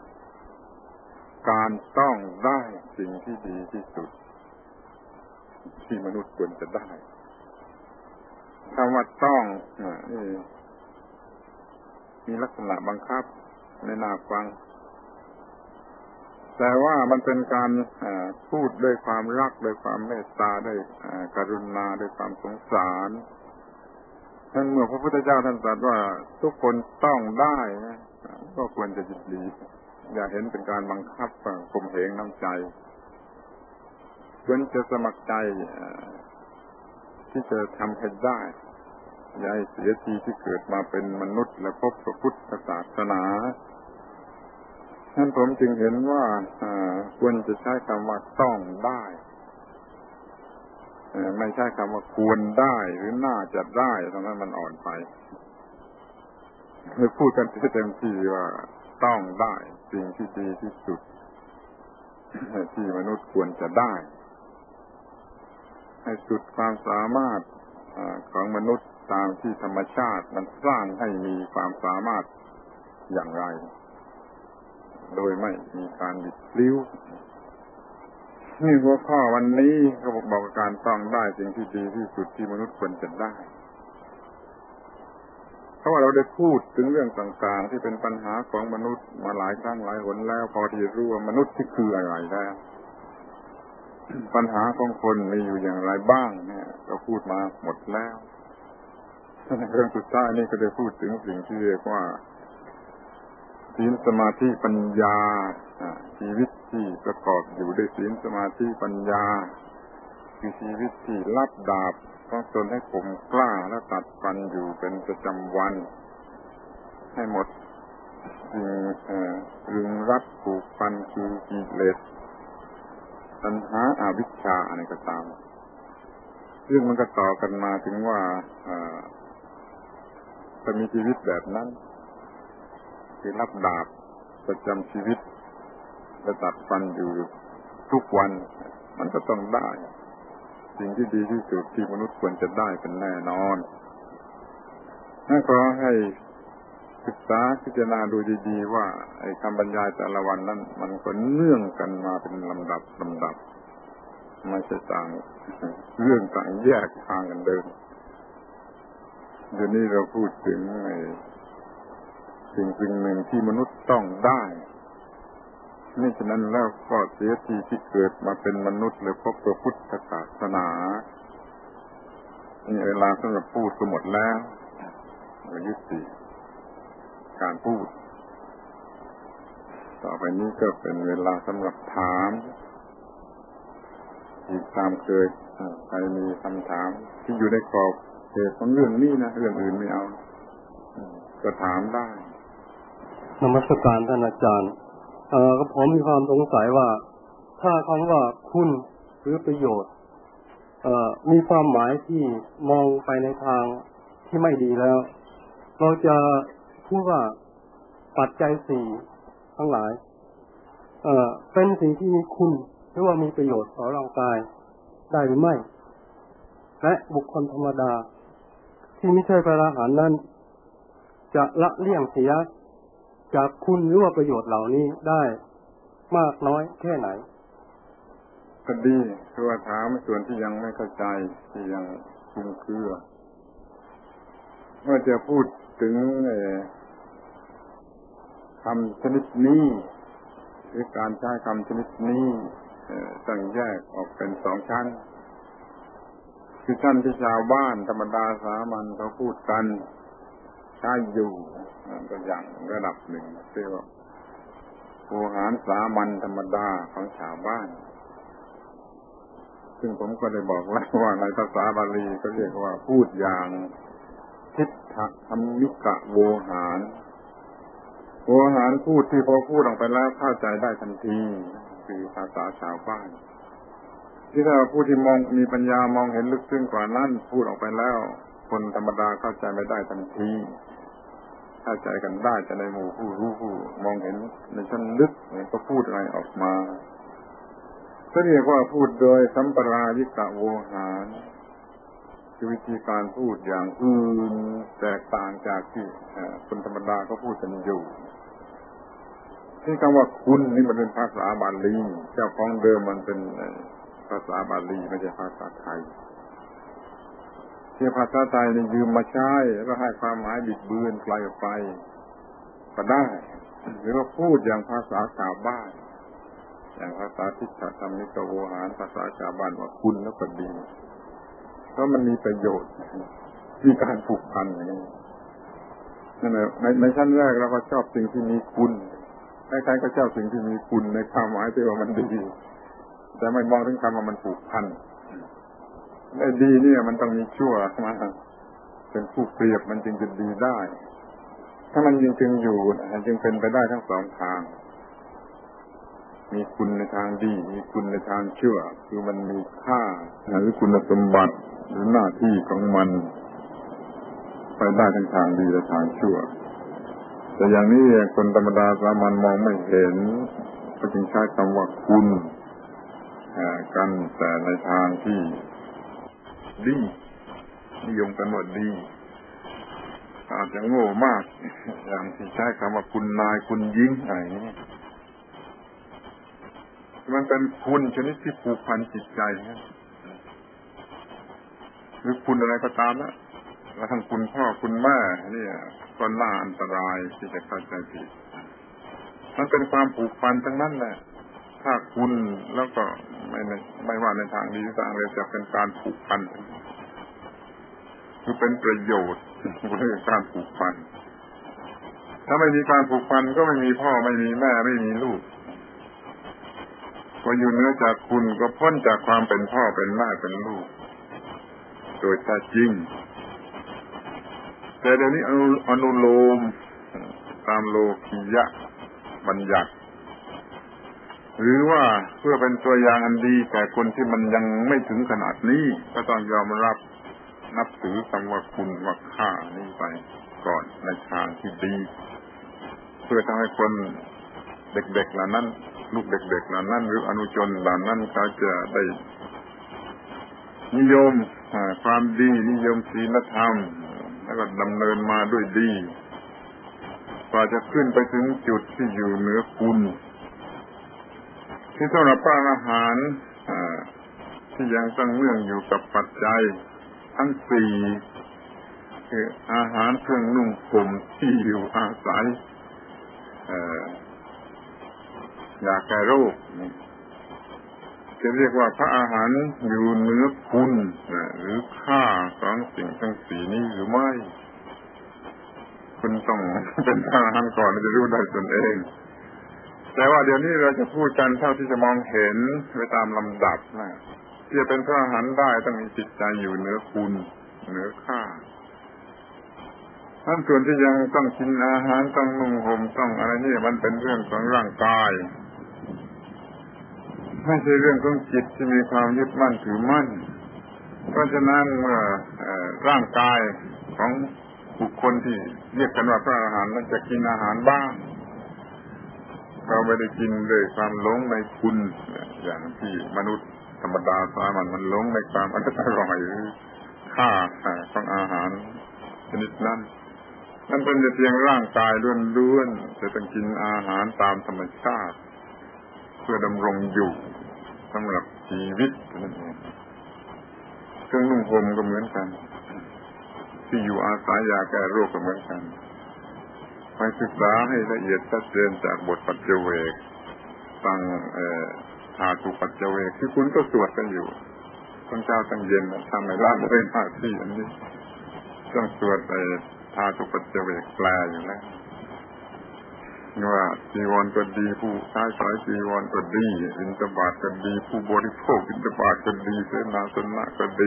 การต้องได้สิ่งที่ดีที่สุดที่มนุษย์ควรจะได้คำว่าต้องนี่มีลักษณะบังคับไม่น่าฟังแต่ว่ามันเป็นการพูดด้วยความรักด้วยความเมตตาด้วยกรุณาด้วยความสงสารท่านเมื่อพระพุทธเจ้าท่านตรัสว่าทุกคนต้องได้ก็ควรจะยินดีอย่าเห็นเป็นการบังคับข่มเหงน้ำใจควรจะสมัครใจที่จะทำให้ได้อย่าให้เสียทีที่เกิดมาเป็นมนุษย์และพบพระพุทธศาสนาท่านผมจึงเห็นว่าควรจะใช้คำว่าต้องได้ไม่ใช่คำว่าควรได้หรือน่าจะได้ตรงนั้นมันอ่อนไปให้พูดกันเต็มที่ว่าต้องได้สิ่งที่ดีที่สุดที่มนุษย์ควรจะได้ให้สุดความสามารถของมนุษย์ตามที่ธรรมชาติมันสร้างให้มีความสามารถอย่างไรโดยไม่มีการบิดพลิ้วนี่หัวข้อวันนี้ก็บอกการต้องได้สิ่งที่ดีที่สุดที่มนุษย์ควรจะได้เพราะว่าเราได้พูดถึงเรื่องต่างๆที่เป็นปัญหาของมนุษย์มาหลายครั้งหลายหนแล้วพอที่จะรู้ว่ามนุษย์ที่คืออะไรแล้วปัญหาของคนมีอยู่อย่างไรบ้างเนี่ยเราพูดมาหมดแล้วเรื่องสุดท้ายนี่ก็ได้พูดถึงสิ่งที่เรียกว่าศีลสมาธิปัญญาชีวิตที่ประกอบอยู่ด้วยศีลสมาธิปัญญาคือชีวิตที่รับดาบต้องตนให้คมกล้าและตัดฟันอยู่เป็นประจำวันให้หมดรึงรัดผูกพันคือกิเลสตัณหาอวิชชาอะไรก็ตามเรื่องมันก็ต่อกันมาถึงว่าจะมีชีวิตแบบนั้นคือรับดาบประจำชีวิตและตัดฟันอยู่ทุกวันมันก็ต้องได้สิ่งที่ดีที่สุดที่มนุษย์ควรจะได้เป็นแน่นอนขอให้ศึกษาพิจารณาดูดีๆว่าไอ้คำบรรยายแต่ละวันนั้นมันก็เนื่องกันมาเป็นลำดับไม่ใช่ต่างเรื่องต่างแยกทางกันเดินเดี๋ยวนี้เราพูดถึงสิ่งหนึ่งที่มนุษย์ต้องได้นี่ฉะนั้นแล้วก็เสียทีที่เกิดมาเป็นมนุษย์หรือพบพระพุทธศาสนานี่เวลาสำหรับพูดก็หมดแล้วเรายุติการพูดต่อไปนี้ก็เป็นเวลาสำหรับถามอีกตามเคยใครมีคำถามที่อยู่ในขอบเขตของเรื่องนี้นะเรื่องอื่นไม่เอาก็ถามได้นมัสการท่านอาจารย์ก็ผมมีความสงสัยว่าถ้าคำว่าคุณหรือประโยชน์มีความหมายที่มองไปในทางที่ไม่ดีแล้วเราจะพูดว่าปัจจัยสี่ทั้งหลายเป็นสิ่งที่มีคุณหรือว่ามีประโยชน์ต่อร่างกายได้หรือไม่และบุคคลธรรมดาที่ไม่ใช่พระอรหันต์นั้นจะละเลี่ยงเสียจากคุณหรือว่าประโยชน์เหล่านี้ได้มากน้อยแค่ไหนก็ดีคือว่าถามส่วนที่ยังไม่เข้าใจที่ยังคลุมเครือเมื่อจะพูดถึงคำชนิดนี้หรือการใช้คำชนิดนี้ต้องแยกออกเป็นสองชั้นคือชั้นที่ชาวบ้านธรรมดาสามัญเขาพูดกันใช้อยู่ก็อย่างระดับหนึ่งเรียกว่าโวหารสามัญธรรมดาของชาวบ้านซึ่งผมก็ได้บอกแล้วว่าในภาษาบาลีเขาเรียกว่าพูดอย่างทิฏฐธรรมิกะโวหารโวหารพูดที่พอพูดออกไปแล้วเข้าใจได้ทันทีคือภาษาชาวบ้านที่ถ้าผู้ที่มองมีปัญญามองเห็นลึกซึ้งกว่านั้นพูดออกไปแล้วคนธรรมดาเข้าใจไม่ได้ทันทีเข้าใจกันได้แต่ในหมู่ผู้รู้ผู้มองเห็นในชั้นลึกก็พูดอะไรออกมาก็เรียกว่าพูดโดยสัมปรายิกะโวหารคือวิธีการพูดอย่างอื่นแตกต่างจากที่คนธรรมดาเขาพูดกันอยู่ที่คำว่าคุณนี่มันเป็นภาษาบาลีเจ้าของเดิมมันเป็นภาษาบาลีไม่ใช่ภาษาไทยที่ภาษาไทยนี่ยืมมาใช้แล้วก็ให้ความหมายบิดเบือนไกลออกไปก็ได้หรือว่าพูดอย่างภาษาชาวบ้านอย่างภาษาทิฏฐธรรมิกะโวหารภาษาชาวบ้านว่าคุณแล้วก็ดีเพราะมันมีประโยชน์มีการผูกพันอย่างนี้นั่นแหละในชั้นแรกเราก็ชอบสิ่งที่มีคุณใครๆก็ชอบสิ่งที่มีคุณในความหมายที่ว่ามันดีแต่ไม่มองถึงคำว่ามันผูกพันไอ้ดีเนี่ยมันต้องมีชั่วมาเป็นผู้เปรียบมันจึงจะดีได้ถ้ามันจึงอยู่จึงเป็นไปได้ทั้งสองทางมีคุณในทางดีมีคุณในทางชั่วคือมันมีค่าหรือคุณสมบัติหรือหน้าที่ของมันไปได้ทั้งทางดีและทางชั่วแต่อย่างนี้คนธรรมดาสามัญมองไม่เห็นก็จึงใช้คำว่าคุณกันแต่ในทางที่ดีนิยมกันว่าดีอาจจะโง่มากอย่างที่ใช้คำว่าคุณนายคุณหญิงอะไรนี้มันเป็นคุณชนิดที่ผูกพันจิตใจหรือคุณอะไรก็ตามนะแล้วทั้งคุณพ่อคุณแม่นี่ก็น่าอันตรายที่จะเข้าใจผิดมันเป็นความผูกพันทั้งนั้นแหละถ้าคุณแล้วก็ไม่ว่าในทางดีทางอะไรจะเป็นการผูกพันคือเป็นประโยชน์คือการผูกพันถ้าไม่มีการผูกพันก็ไม่มีพ่อไม่มีแม่ไม่มีลูกพออยู่เหนือจากคุณก็พ้นจากความเป็นพ่อเป็นแม่เป็นลูกโดยแท้จริงแต่เดี๋ยวนี้อนุโลมตามโลกียะบัญญัติหรือว่าเพื่อเป็นตัวอย่างอันดีแก่คนที่มันยังไม่ถึงขนาดนี้ก็ต้องยอมรับนับถือคำว่าคุณว่าค่านี้ไปก่อนในทางที่ดีเพื่อทำให้คนเด็กๆเหล่านั้นลูกเด็กๆเหล่านั้นหรืออนุชนเหล่านั้นเขาจะได้นิยมความดีนิยมศีลธรรมแล้วก็ดำเนินมาด้วยดีกว่าจะขึ้นไปถึงจุดที่อยู่เหนือคุณที่สำหรับพระอรหันต์ที่ยังตั้งเนื่องอยู่กับปัจจัยทั้งสี่คืออาหารเครื่องนุ่งห่มที่อยู่อาศัยยาแก้โรคจะเรียกว่าพระอาหารอยู่เหนือคุณหรือค่าของสิ่งทั้งสี่นี้หรือไม่คุณต้องเป็นพระอรหันต์ก่อนจะรู้ได้ตนเองแต่ว่าเดี๋ยวนี้เราจะพูดกันเท่าที่จะมองเห็นไปตามลำดับนะที่จะเป็นพระอรหันต์ได้ต้องมีจิตใจอยู่เหนือคุณเหนือค่าทั้งส่วนที่ยังต้องกินอาหารต้องนุ่งห่มต้องอะไรนี่มันเป็นเรื่องของร่างกายไม่ใช่เรื่องของจิตที่มีความยึดมั่นถือมั่นเพราะฉะนั้นเมื่อร่างกายของบุคคลที่เรียกกันว่าพระอรหันต์นั้นจะกินอาหารบ้างเราไม่ได้กินด้วยความหลงในคุณอย่างที่มนุษย์ธรรมดาสามัญมันหลงในความอร่อยค่าของอาหารชนิดนั้นนั่นเป็นเพียงร่างกายล้วนๆจะต้องกินอาหารตามธรรมชาติเพื่อดำรงอยู่สำหรับชีวิตนั่นเองเครื่องนุ่งห่มก็เหมือนกันที่อยู่อาศัยยาแก้โรคก็เหมือนกันไปศึกษาให้ละเอียดชัดเจนจากบทปัจเจเวกตั้งธาตุปัจเจเวกที่คุณก็สวดกันอยู่ตั้งเช้าตั้งเย็นทำในร่างไม่ได้หน้าที่อันนี้ต้องสวดธาตุปัจเจเวกแปลอยู่แล้วว่าจีวรก็ดีผู้ใช้สายจีวรก็ดีบิณฑบาตก็ดีผู้บริโภคบิณฑบาตก็ดีเสนาสนะก็ดี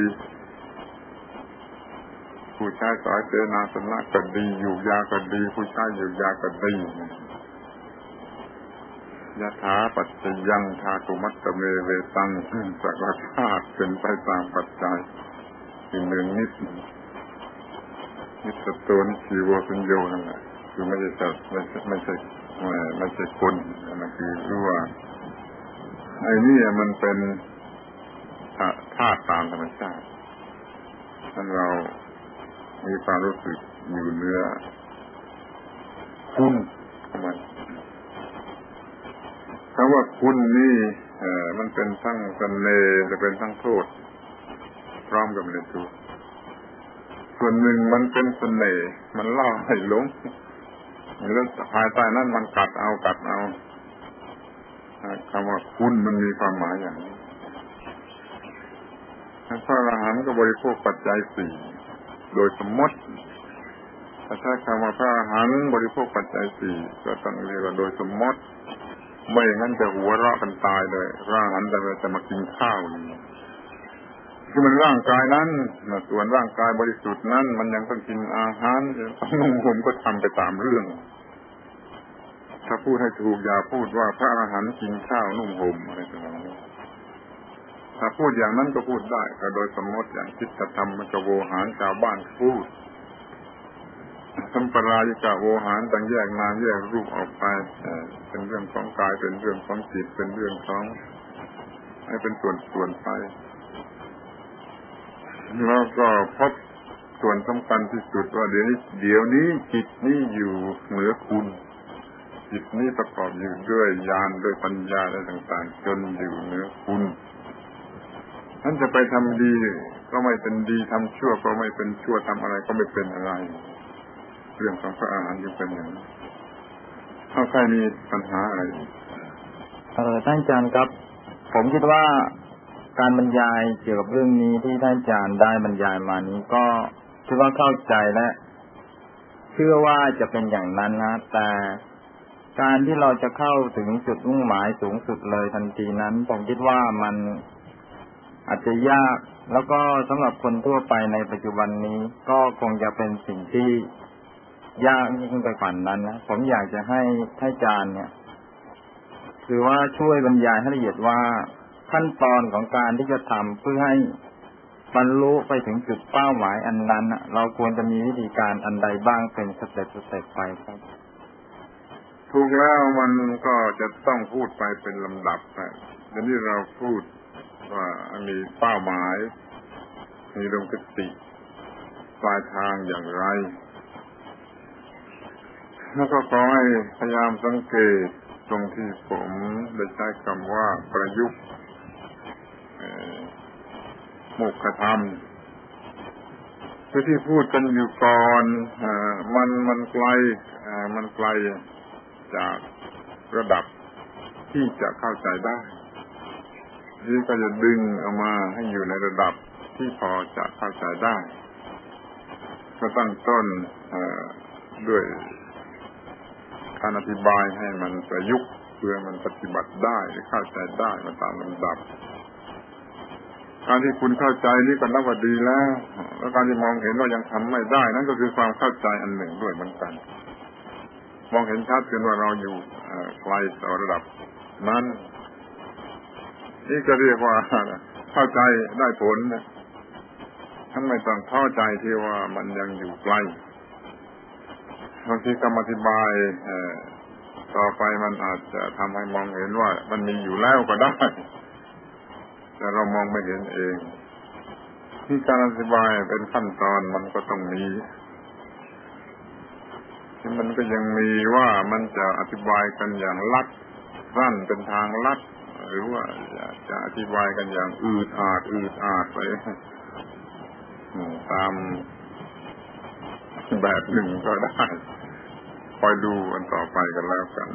ผู้ใช้สายเสนาสนะก็ดีอยู่ยาก็ดีผู้ใช้อยู่ยาก็ดียถาปัจจยังธาตุมัตตเมเวตังสักธาตุเป็นไปตามปัจจัยสิ่งหนึ่งนิสโตนิชีวสัญโยนั่นแหละคือไม่ใช่สัตว์ไม่ใช่คนนั่นคือรู้ว่าไอ้นี่มันเป็นธาตุตามธรรมชาติท่านเรามีความรู้สึกอยู่เนื้อคุณของมันคำว่าคุณนี่มันเป็นทั้งเสน่ห์และเป็นทั้งโทษพร้อมกันในตัวส่วนหนึ่งมันเป็นเสน่ห์มันล่อให้หลงแล้วภายใต้นั้นมันกัดเอาคำว่าคุณมันมีความหมายอย่างนี้พระอรหันต์ก็บริโภคปัจจัยสี่โดยสมมติถ้าใช้คำว่าพระอรหันต์บริโภคปัจจัยสี่ก็ต้องเรียกว่าโดยสมมติไม่อย่างนั้นจะหัวเราะกันตายเลยพระอรหันต์จะมากินข้าวนี่คือมันร่างกายนั้นส่วนร่างกายบริสุทธิ์นั้นมันยังต้องกินอาหารต้องนุ่งห่มก็ทำไปตามเรื่องถ้าพูดให้ถูกอย่าพูดว่าพระอรหันต์กินข้าวนุ่งห่มอะไรต่างๆถ้าพูดอย่างนั้นก็พูดได้แต่โดยสมมติอย่างจิตธรรมมันจะโวหารชาวบ้านพูดสัมปรายิกะโวหารต่างแยกนามแยกรูปออกไปเป็นเรื่องของกายเป็นเรื่องของจิตเป็นเรื่องของให้เป็นส่วนไปแล้วก็พบส่วนสำคัญที่สุดว่าเดี๋ยวนี้จิตนี้อยู่เหนือคุณจิตนี้ประกอบอยู่ด้วยญาณด้วยปัญญาอะไรต่างๆจนอยู่เหนือคุณท่านจะไปทำดีก็ไม่เป็นดีทำชั่วก็ไม่เป็นชั่วทำอะไรก็ไม่เป็นอะไรเรื่องของพระอรหันต์ยังเป็นอย่างนี้ถ้าใครมีปัญหาอะไรท่านอาจารย์ครับผมคิดว่าการบรรยายเกี่ยวกับเรื่องนี้ที่ท่านอาจารย์ได้บรรยายมานี้ก็คิดว่าเข้าใจและเชื่อว่าจะเป็นอย่างนั้นนะแต่การที่เราจะเข้าถึงจุดมุ่งหมายสูงสุดเลยทันทีนั้นผมคิดว่ามันอาจจะยากแล้วก็สำหรับคนทั่วไปในปัจจุบันนี้ก็คงจะเป็นสิ่งที่ยากยิ่งไปกว่านั้นนะผมอยากจะให้ท่านอาจารย์เนี่ยคือว่าช่วยบรรยายให้ละเอียดว่าขั้นตอนของการที่จะทำเพื่อให้บรรลุไปถึงจุดเป้าหมายอันนั้นเราควรจะมีวิธีการอันใดบ้างเป็นสเต็ปไปครับถูกแล้วมันก็จะต้องพูดไปเป็นลำดับไปเดี๋ยวนี้เราพูดว่ามีเป้าหมายมีดวงคติปลายทางอย่างไรแล้วก็ขอให้พยายามสังเกตตรงที่ผมได้ใช้คำว่าประยุกต์โมกขธรรมที่พูดกันอยู่ก่อนมันไกลจากระดับที่จะเข้าใจได้นี่ก็จะดึงออกมาให้อยู่ในระดับที่พอจะเข้าใจได้ก็ตั้งต้นด้วยการอธิบายให้มันประยุกต์เพื่อมันปฏิบัติได้เข้าใจได้มาตามลำดับการที่คุณเข้าใจนี่ก็นับว่าดีแล้วแล้วการที่มองเห็นว่ายังทำไม่ได้นั่นก็คือความเข้าใจอันหนึ่งด้วยเหมือนกันมองเห็นชัดจนว่าเราอยู่ไกลต่อระดับนั้นนี่ก็เรียกว่าเข้าใจได้ผลนะท่านไม่ต้องท้อใจที่ว่ามันยังอยู่ไกลบางทีคำอธิบายต่อไปมันอาจจะทำให้มองเห็นว่ามันมีอยู่แล้วก็ได้แต่เรามองไม่เห็นเองที่การอธิบายเป็นขั้นตอนมันก็ต้องมีที่มันก็ยังมีว่ามันจะอธิบายกันอย่างลัดสั้นเป็นทางลัดหรือว่าจะอธิบายกันอย่างอืดอาดไปตามแบบหนึ่งก็ได้คอยดูกันต่อไปกันแล้วกัน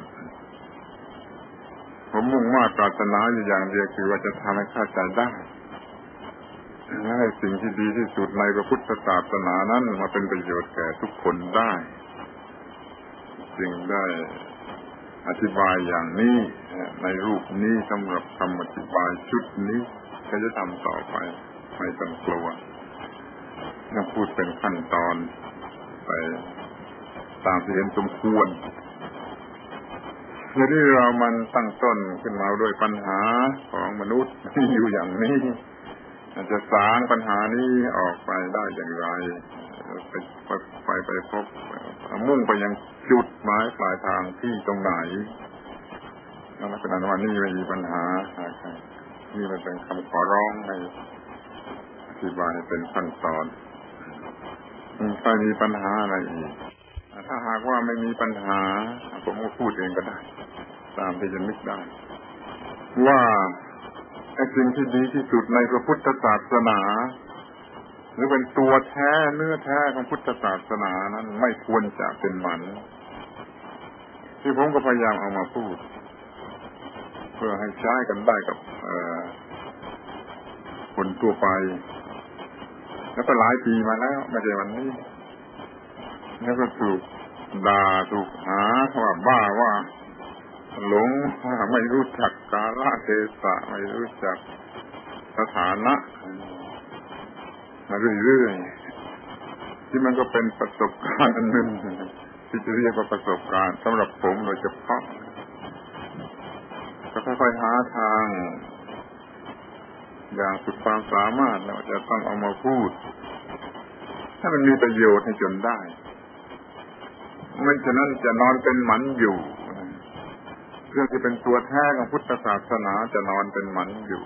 ผมมุ่งมา่ปรารถนาอยู่อย่างเดียวคือว่าจะทำให้เข้าใจได้ให้สิ่งที่ดีที่สุดในพระพุทธศาสนานั้นมาเป็นประโยชน์แก่ทุกคนได้จึงได้อธิบายอย่างนี้ในรูปนี้สำหรับคำอธิบายชุดนี้ก็จะทำต่อไปไม่ต้องกลัวต้องพูดเป็นขั้นตอนไปตามที่เห็นสมควรที่เรามันตั้งต้นขึ้นมาด้วยปัญหาของมนุษย์ที่อยู่อย่างนี้จะสางปัญหานี้ออกไปได้อย่างไรไปพบมุ่งไปยังจุดหมายปลายทางที่ตรงไหนลักษณะว่านี่ไม่มีปัญหานี่มันเป็นคำขอร้องให้อธิบายเป็นขั้นตอนถ้ามีปัญหาอะไรอีกถ้าหากว่าไม่มีปัญหาผมก็พูดเองก็ได้ตามที่จะนึกได้ว่าไอ้สิ่งที่ดีที่สุดในพระพุทธศาสนาหรือเป็นตัวแท้เนื้อแท้ของพุทธศาสนานั้นไม่ควรจะเป็นหมันที่ผมก็พยายามเอามาพูดเพื่อให้ใช้กันได้กับคนทั่วไปแล้วก็หลายปีมาแล้วไม่ใช่วันนี้แล้วก็ถูกด่าถูกหาว่าบ้าว่าหลงไม่รู้จักกาลเทศะไม่รู้จักสถานะมาเรื่อยๆที่มันก็เป็นประสบการณ์อันหนึ่งที่จะเรียกว่าประสบการณ์สำหรับผมโดยเฉพาะก็ค่อยๆหาทางอย่างสุดความสามารถเราจะต้องเอามาพูดให้มันมีประโยชน์ให้จนได้ไม่ฉะนั้นจะนอนเป็นหมันอยู่เรื่องที่เป็นตัวแท้ของพุทธศาสนาจะนอนเป็นหมันอยู่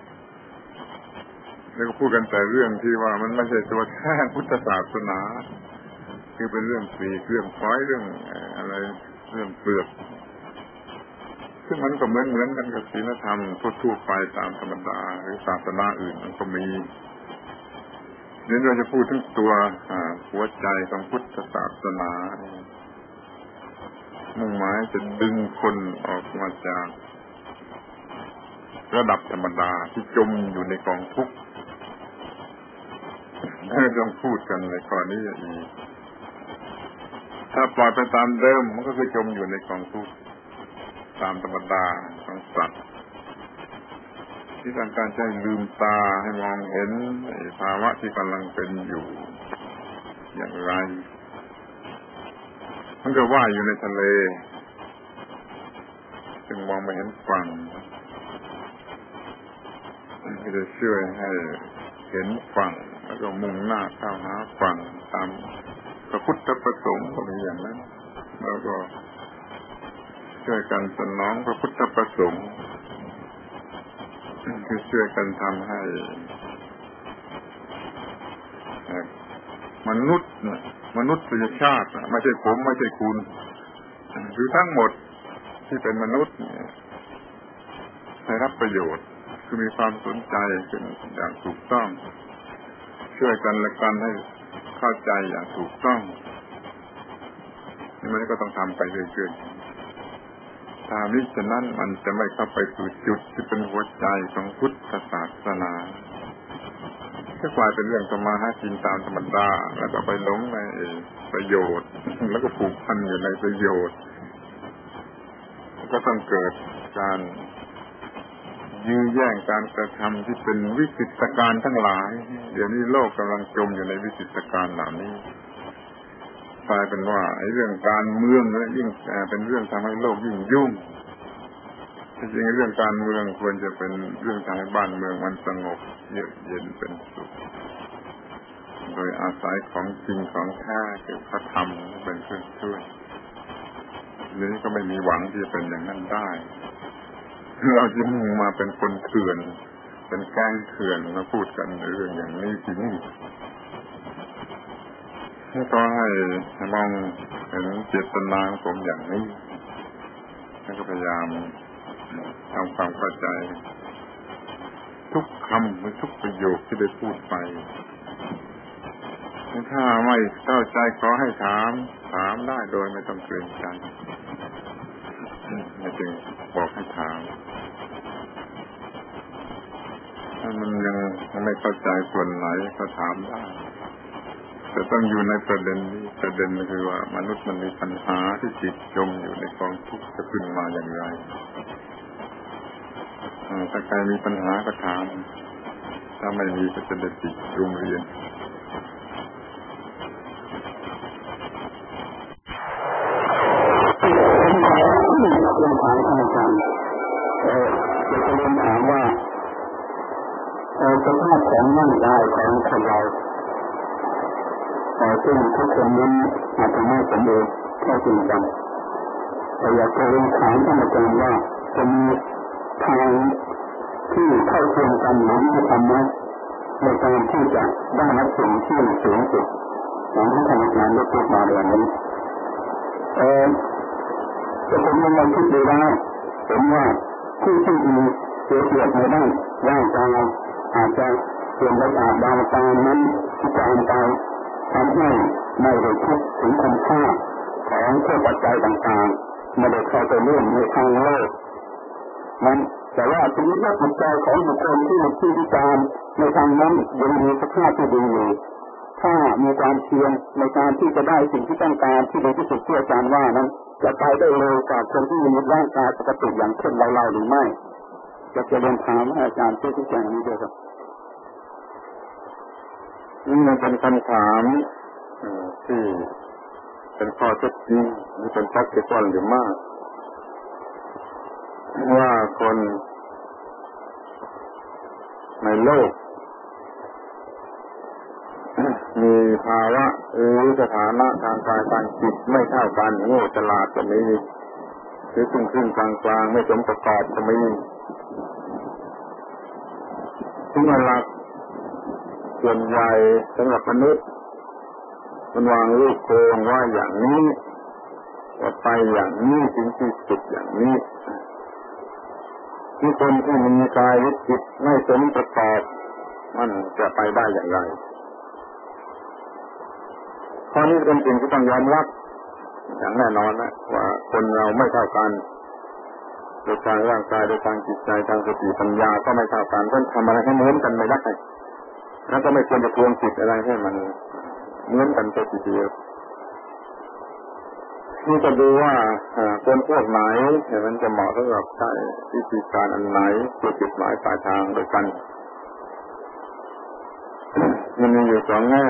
แล้วก็พูดกันแต่เรื่องที่ว่ามันไม่ใช่ตัวแท้พุทธศาสนาคือเป็นเรื่องสีเรื่องฟ้อยเรื่องอะไรเรื่องเปลือกซึ่งมันก็เหมือนกันกับศีลธรรมทั่วไปตามธรรมดาหรือศาสนาอื่นมันก็มีนี่เราจะพูดถึงตัวหัวใจของพุทธศาสนามุ่งหมายจะดึงคนออกมาจากระดับธรรมดาที่จมอยู่ในกองทุกข์ต้องพูดกันในกรณีนี้ถ้าปล่อยไปตามเดิมมันก็คือจมอยู่ในกองทุกข์ตามธรรมดาของสัตว์ที่ต้องการจะลืมตาให้มองเห็นภาวะที่กำลังเป็นอยู่อย่างไรมันก็ว่ายอยู่ในทะเลจึงมองไม่เห็นฝั่งก็จะช่วยให้เห็นฝั่งแล้วก็มุ่งหน้าเข้าหาฝั่งตามพระพุทธประสงค์ก็มีอย่างนั้นแล้วก็ช่วยกันสนองพระพุทธประสงค์คือช่วยกันทำให้มนุษยชาติไม่ใช่ผมไม่ใช่คุณคือทั้งหมดที่เป็นมนุษย์ได้รับประโยชน์คือมีความสนใจเป็นอย่างถูกต้องช่วยกันและกันให้เข้าใจอย่างถูกต้องนี่มันก็ต้องทำไปเรื่อยๆถ้ามิฉะนั้นมันจะไม่เข้าไปสู่จุดที่เป็นหัวใจของพุทธศาสนาก็กลายเป็นเรื่องธรรมะหากินตามธรรมดาแล้วก็ไปหลงในประโยชน์แล้วก็ผูกพันอยู่ในประโยชน์ก็ต้องเกิดการยื้อแย่งการกระทำที่เป็นวิจิตรการทั้งหลายเดี๋ยวนี้โลกกำลังจมอยู่ในวิจิตรการเหล่านี้กลายเป็นว่าไอ้เรื่องการเมืองเนี่ยยิ่งเป็นเรื่องทำให้โลกยิ่งยุ่งจริงๆเรื่องการเมืองควรจะเป็นเรื่องทำให้บ้านเมืองมันสงบเยือกเย็นเป็นสุขโดยอาศัยของจริงของแท้คือพระธรรมเป็นเครื่องช่วยนี้ก็ไม่มีหวังที่จะเป็นอย่างนั้นได้เราจะมุ่งมาเป็นคนเถื่อนเป็นแก๊งเถื่อนมาพูดกันในเรื่องอย่างนี้ที่นี่ก็ให้มองเห็นเจตนาของผมอย่างนี้แล้วก็พยายามทำความเข้าใจทุกคำหรือทุกประโยคที่ได้พูดไปถ้าไม่เข้าใจขอให้ถามได้โดยไม่ต้องเกรงใจไม่จึงบอกให้ถามถ้ามันยังไม่เข้าใจส่วนไหนก็ถามได้แต่ต้องอยู่ในประเด็นนี้ประเด็นคือว่ามนุษย์มันมีปัญหาที่จิตจมอยู่ในกองทุกข์จะขึ้นมาอย่างไรถ้าใครมีปัญหาก็ถามถ้าไม่มีก็จะได้ติดโรงเรียนเรื่องถามอาจารย์จะเรียนถามว่าสภาพของร่างกายของคนเราซึ่งทุกคนนั้นอาจจะไม่สมบูรณ์เท่ากันแต่อยากจะเรียนถามท่านอาจารย์ว่าจะมีทางที่เข้าเทียมกันหรือไม่ทำนะในการที่จะได้รับสิ่งที่สูงสุดอย่างที่ท่านอาจารย์ได้พูดมาเรื่องนี้แต่ผมยังไม่คิดดูได้ผมว่าผู้ที่มีเสียเปรียบในด้านร่างกายอาจจะเปลี่ยนไปอาจบางตานั้นที่จะอันตรายทำให้ไม่ได้คิดถึงคุณค่าของเครื่องปัจจัยต่างๆไม่ได้เข้าไปเรื่องในทางโลกนั้นแต่ว่าชีวิตและจิตใจของบุคคลที่มีที่วิจารณ์ในทางนั้นยังมีสภาพที่ดีอยู่ถ้ามีความเพียรในการที่จะได้สิ่งที่ต้องการที่ดีที่สุดที่อาจารย์ว่านั้นจะไปได้เร็วกว่าคนที่มีร่างกายปกติอย่างเช่นเราหรือไม่จะเรียนถามอาจารย์ช่วยชี้แจงนี้ด้วยครับนี่มันเป็นคำถามที่เป็นข้อเท็จจริงหรือเป็น practical หรือมากว่าคนในโลกมีภาวะหรือสถานะทางกายทางจิตไม่เท่ากันโง่ฉลาดก็มีหรือครึ่งกลางๆไม่สมประกอบก็มีซึ่งหลักส่วนใหญ่สำหรับมนุษย์มันวางรูปโครงว่าอย่างนี้ว่าไปอย่างนี้ถึงที่สุดอย่างนี้ที่คนที่มีกายและจิตไม่สมประกอบมันจะไปได้อย่างไรข้อนี้เป็นสิ่งที่ต้องยอมรับอย่างแน่นอนนะว่าคนเราไม่เท่ากันโดยทางร่างกายโดยทางจิตใจทางสติปัญญาก็ไม่เท่ากันต้องทำอะไรให้เหมือนกันไม่ได้แล้วก็ไม่ควรจะทวงจิตอะไรให้มันเหมือนกันทีเดียวนี่จะดูว่าคนพวกไหนมันจะเหมาะสำหรับใช้วิธีการอันไหนเพื่อจุดหมายปลายทางโดยกันมันมีอยู่สองแง่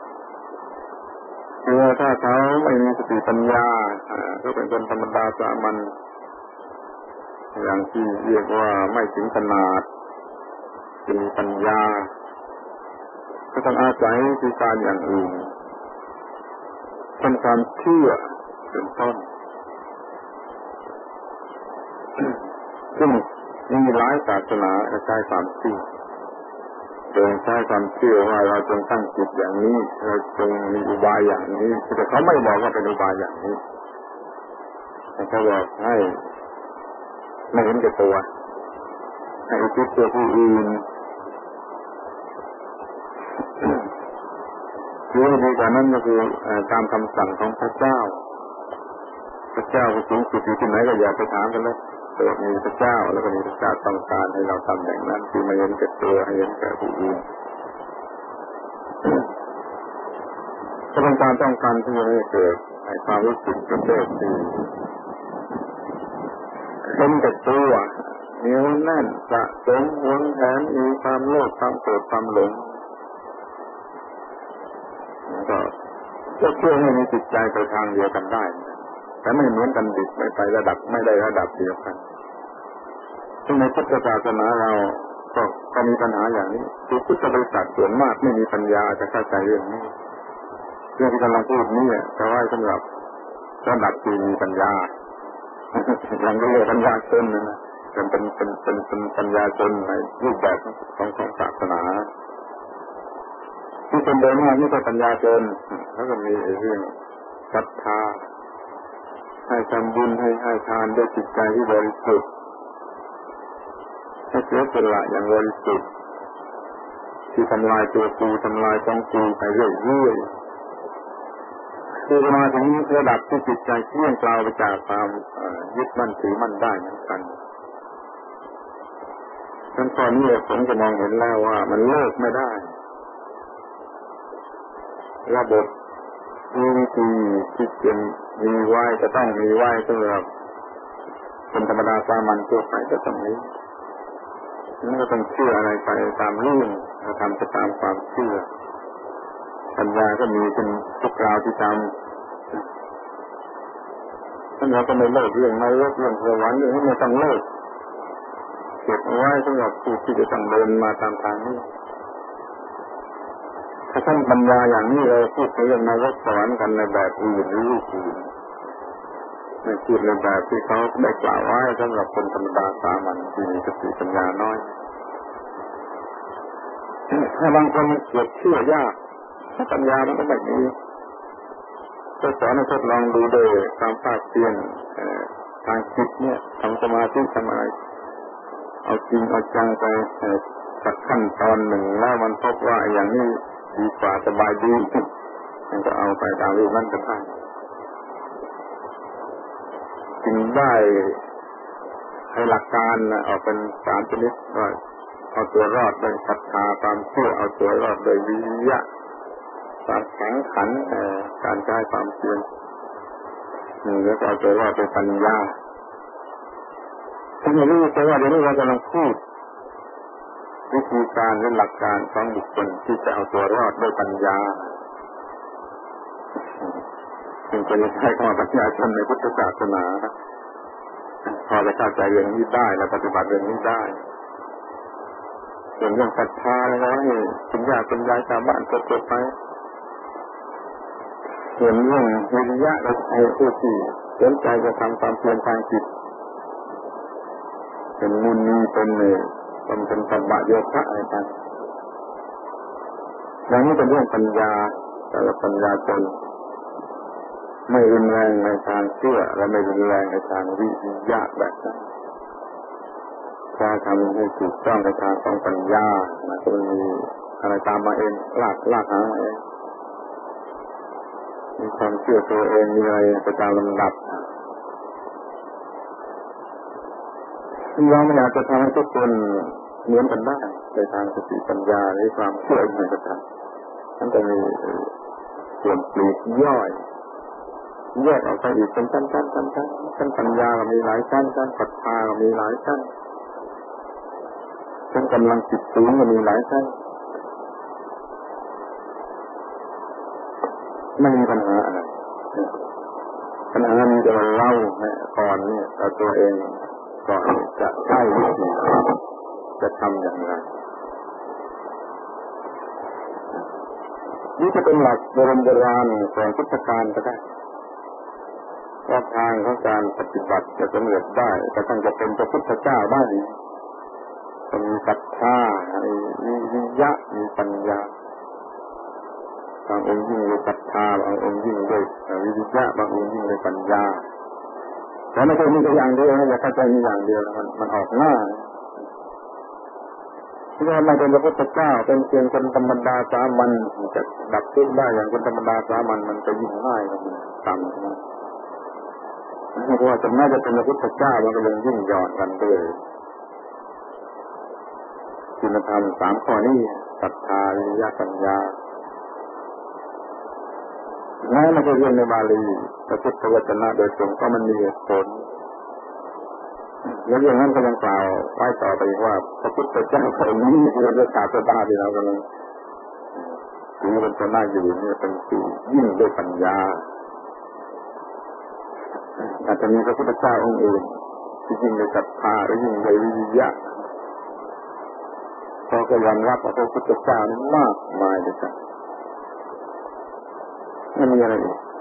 คือถ้าเขาไม่มีสติปัญญาก็เป็นคนธรรมดาสามัญอย่างที่เรียกว่าไม่ถึงขนาดจะมีปัญญาก็ต้องอาศัยวิธีการอย่างอื่นเป็นความเชื่อเป็นต้นซึ่งมีหลายศาสนาใช้ความเชื่อโดยใช้ความเชื่อว่าเราจงตั้งจิตอย่างนี้เราจงมีอุบายอย่างนี้แต่เขาไม่บอกว่าเป็นอุบายอย่างนี้เขาบอกให้ไม่เห็นแก่ตัวให้อุทิศตัวผู้อื่นหรือในการนั้นก็คือตามคำสั่งของพระเจ้าพระเจ้าสูงสุดอยู่ที่ไหนก็อย่าไปถามกันเลยแต่มีพระเจ้าแล้วก็มีพระเจ้าต้องการให้เราทำอย่างนั้นคือไม่เห็นแก่ตัวให้เห็นแก่ผู้อื่นก็เป็นการต้องการที่จะให้เกิดความรู้สึกเป็นเรื่องดีเห็นแก่ตัวเหนียวแน่นสะสมหวงแหนมีความโลภความโกรธความหลงก็ช่วยให้มีจิตใจไปทางเดียวกันได้แต่ไม่เหมือนกันดิไม่ไประดับไม่ได้ระดับเดียวกันซึ่งในพุทธศาสนาเราก็มีปัญหาอย่างนี้คือพุทธบริษัทส่วนมากไม่มีปัญญาจะเข้าใจเรื่องนี้เรื่องที่กำลังพูดนี้จะไว้สำหรับระดับที่มีปัญญาอย่างเรียกปัญญาชนนะเป็นปัญญาชนในรูปแบบของศาสนาที่เป็นโดยมากนี่ก็ปัญญาชนแล้วก็มีเรื่องศรัทธาให้ทำบุญให้ทานด้วยจิตใจที่บริสุทธิ์ให้เสียสละอย่างบริสุทธิ์ที่ทำลายตัวกูทำลายต้องกูไปเรื่อยๆคือมาถึงระดับที่จิตใจเคลื่อนกลาวไปจากความยึดมั่นถือมั่นได้เหมือนกันทั้งตอนนี้ผมจะมองเห็นแล้วว่ามันเลิกไม่ได้ระบบมีวิธีที่จะมีไว้จะต้องมีไว้สำหรับคนธรรมดาสามัญทั่วไปก็ต้องนี้นี่ก็ต้องเชื่ออะไรไปตามเรื่องทำไปตามความเชื่อปัญญาก็มีเป็นทุกคราวที่ทำท่านเราก็ไม่เลิกเรื่องนรกเรื่องสวรรค์เรื่องนี้ไม่ต้องเลิกเก็บเอาไว้สำหรับผู้ที่จะต้องเดินมาตามทางนี้ถ้าท่านปัญญาอย่างนี้เราพูดเรื่องนรกสวรรค์กันในแบบอื่นหรือรูปอื่นไม่พูดในแบบที่เขาได้กล่าวไว้สำหรับคนธรรมดาสามัญที่มีสติปัญญาน้อยถ้าบางคนเกิดเชื่อยากถ้าปัญญามันก็แบบนี้ก็สอนให้ทดลองดูโดยความภาคเพียรทางจิตเนี่ยทำสมาธิทำอะไรเอาจริงเอาจังไปสักขั้นตอนหนึ่งแล้วมันพบว่าอย่างนี้ดีกว่าสบายดีมันก็เอาไปตามรูปนั้นก็ได้จึงได้ให้หลักการออกเป็น3ชนิดว่าเอาตัวรอดโดยศรัทธาความเชื่อเอาตัวรอดโดยวิริยะความแข็งขันการใช้ความเพียรแล้วก็เอาตัวรอดโดยปัญญาถ้าไม่รู้แต่ว่าเดี๋ยวนี้เรากำลังพูดวิธีการและหลักการของบุคคลที่จะเอาตัวรอดด้วยปัญญาจึงเป็นใช้คำว่าปัญญาชนในพุทธศาสนาพอจะเข้าใจเรื่องนี้ได้และปฏิบัติเรื่องนี้ได้ส่วนเรื่องศรัทธาแล้วนี่ปัญญาเป็นยายชาวบ้านก็จบไปส่วนเรื่องวิริยะและไอ้ผู้ที่สนใจจะทำความเพียรทางจิตเป็นมุนีเป็นเป็นสัมมาโยคะอะไรต่างอย่างนี้เป็นเรื่องปัญญาแต่ละปัญญาชนไม่รุนแรงในทางเชื่อและไม่รุนแรงในทางวิริยะแบบนั้นถ้าทำให้ถูกต้องในทางของปัญญานะก็มีอะไรตามมาเองลากหาเองมีความเชื่อตัวเองมีอะไรประจำลำดับเราไม่อยากจะทำให้ทุกคนเหมือนกันได้ในทางสติปัญญาหรือความเชื่อเหมือนกันมันจะมีส่วนปลีกย่อยแยกออกไปอีกเป็นชั้นปัญญาก็มีหลายชั้นศรัทธาก็มีหลายชั้นกำลังจิตสูงก็มีหลายชั้นไม่มีปัญหาอะไรปัญหามีแต่ว่าเราก่อนเนี่ยเราตัวเองก่อนจะใช้วิธีจะทำอย่างไรนี่จะเป็นหลักโบราณของพุทธกาลก็ได้ว่าทางของการปฏิบัติจะสำเร็จได้จะต้องจะเป็นพระพุทธเจ้าได้ต้องมีศรัทธามีวิริยะมีปัญญาบางองค์ยิ่งด้วยศรัทธาบางองค์ยิ่งด้วยวิริยะบางองค์ยิ่งด้วยปัญญาแต่ไม่ใช่มีแต่อย่างเดียวนะอย่าเข้าใจมีอย่างเดียวมันออกหน้าที่ว่าไม่เป็นพระพุทธเจ้าเป็นเพียงคนธรรมดาสามัญจะดับทุกข์ได้อย่างคนธรรมดาสามัญมันจะยิ่งง่ายต่ำเพราะว่าจะน่าจะเป็นพระพุทธเจ้ามันก็เลยยิ่งหย่อนกันด้วยคุณธรรม3ข้อนี้ศรัทธาวิริยะปัญญาแม้เราจะเรียนในบาลีพระพุทธวจนะโดยตรงก็มันมีเหตุผลแล้วเรื่องนั้นก็ยังกล่าวไว้ต่อไปว่าพระพุทธเจ้าพระองค์นี้คือเรื่องศาสนาที่เรากำลังถือเป็นตัวหน้าอยู่นี่เป็นผู้ยิ่งด้วยปัญญาอาจจะมีพระพุทธเจ้าองค์อื่นที่ยิ่งด้วยศรัทธาหรือยิ่งด้วยวิริยะพอก็ยอมรับว่าพระพุทธเจ้านั้นมากมายเลยครับไม่มีอะไรอีก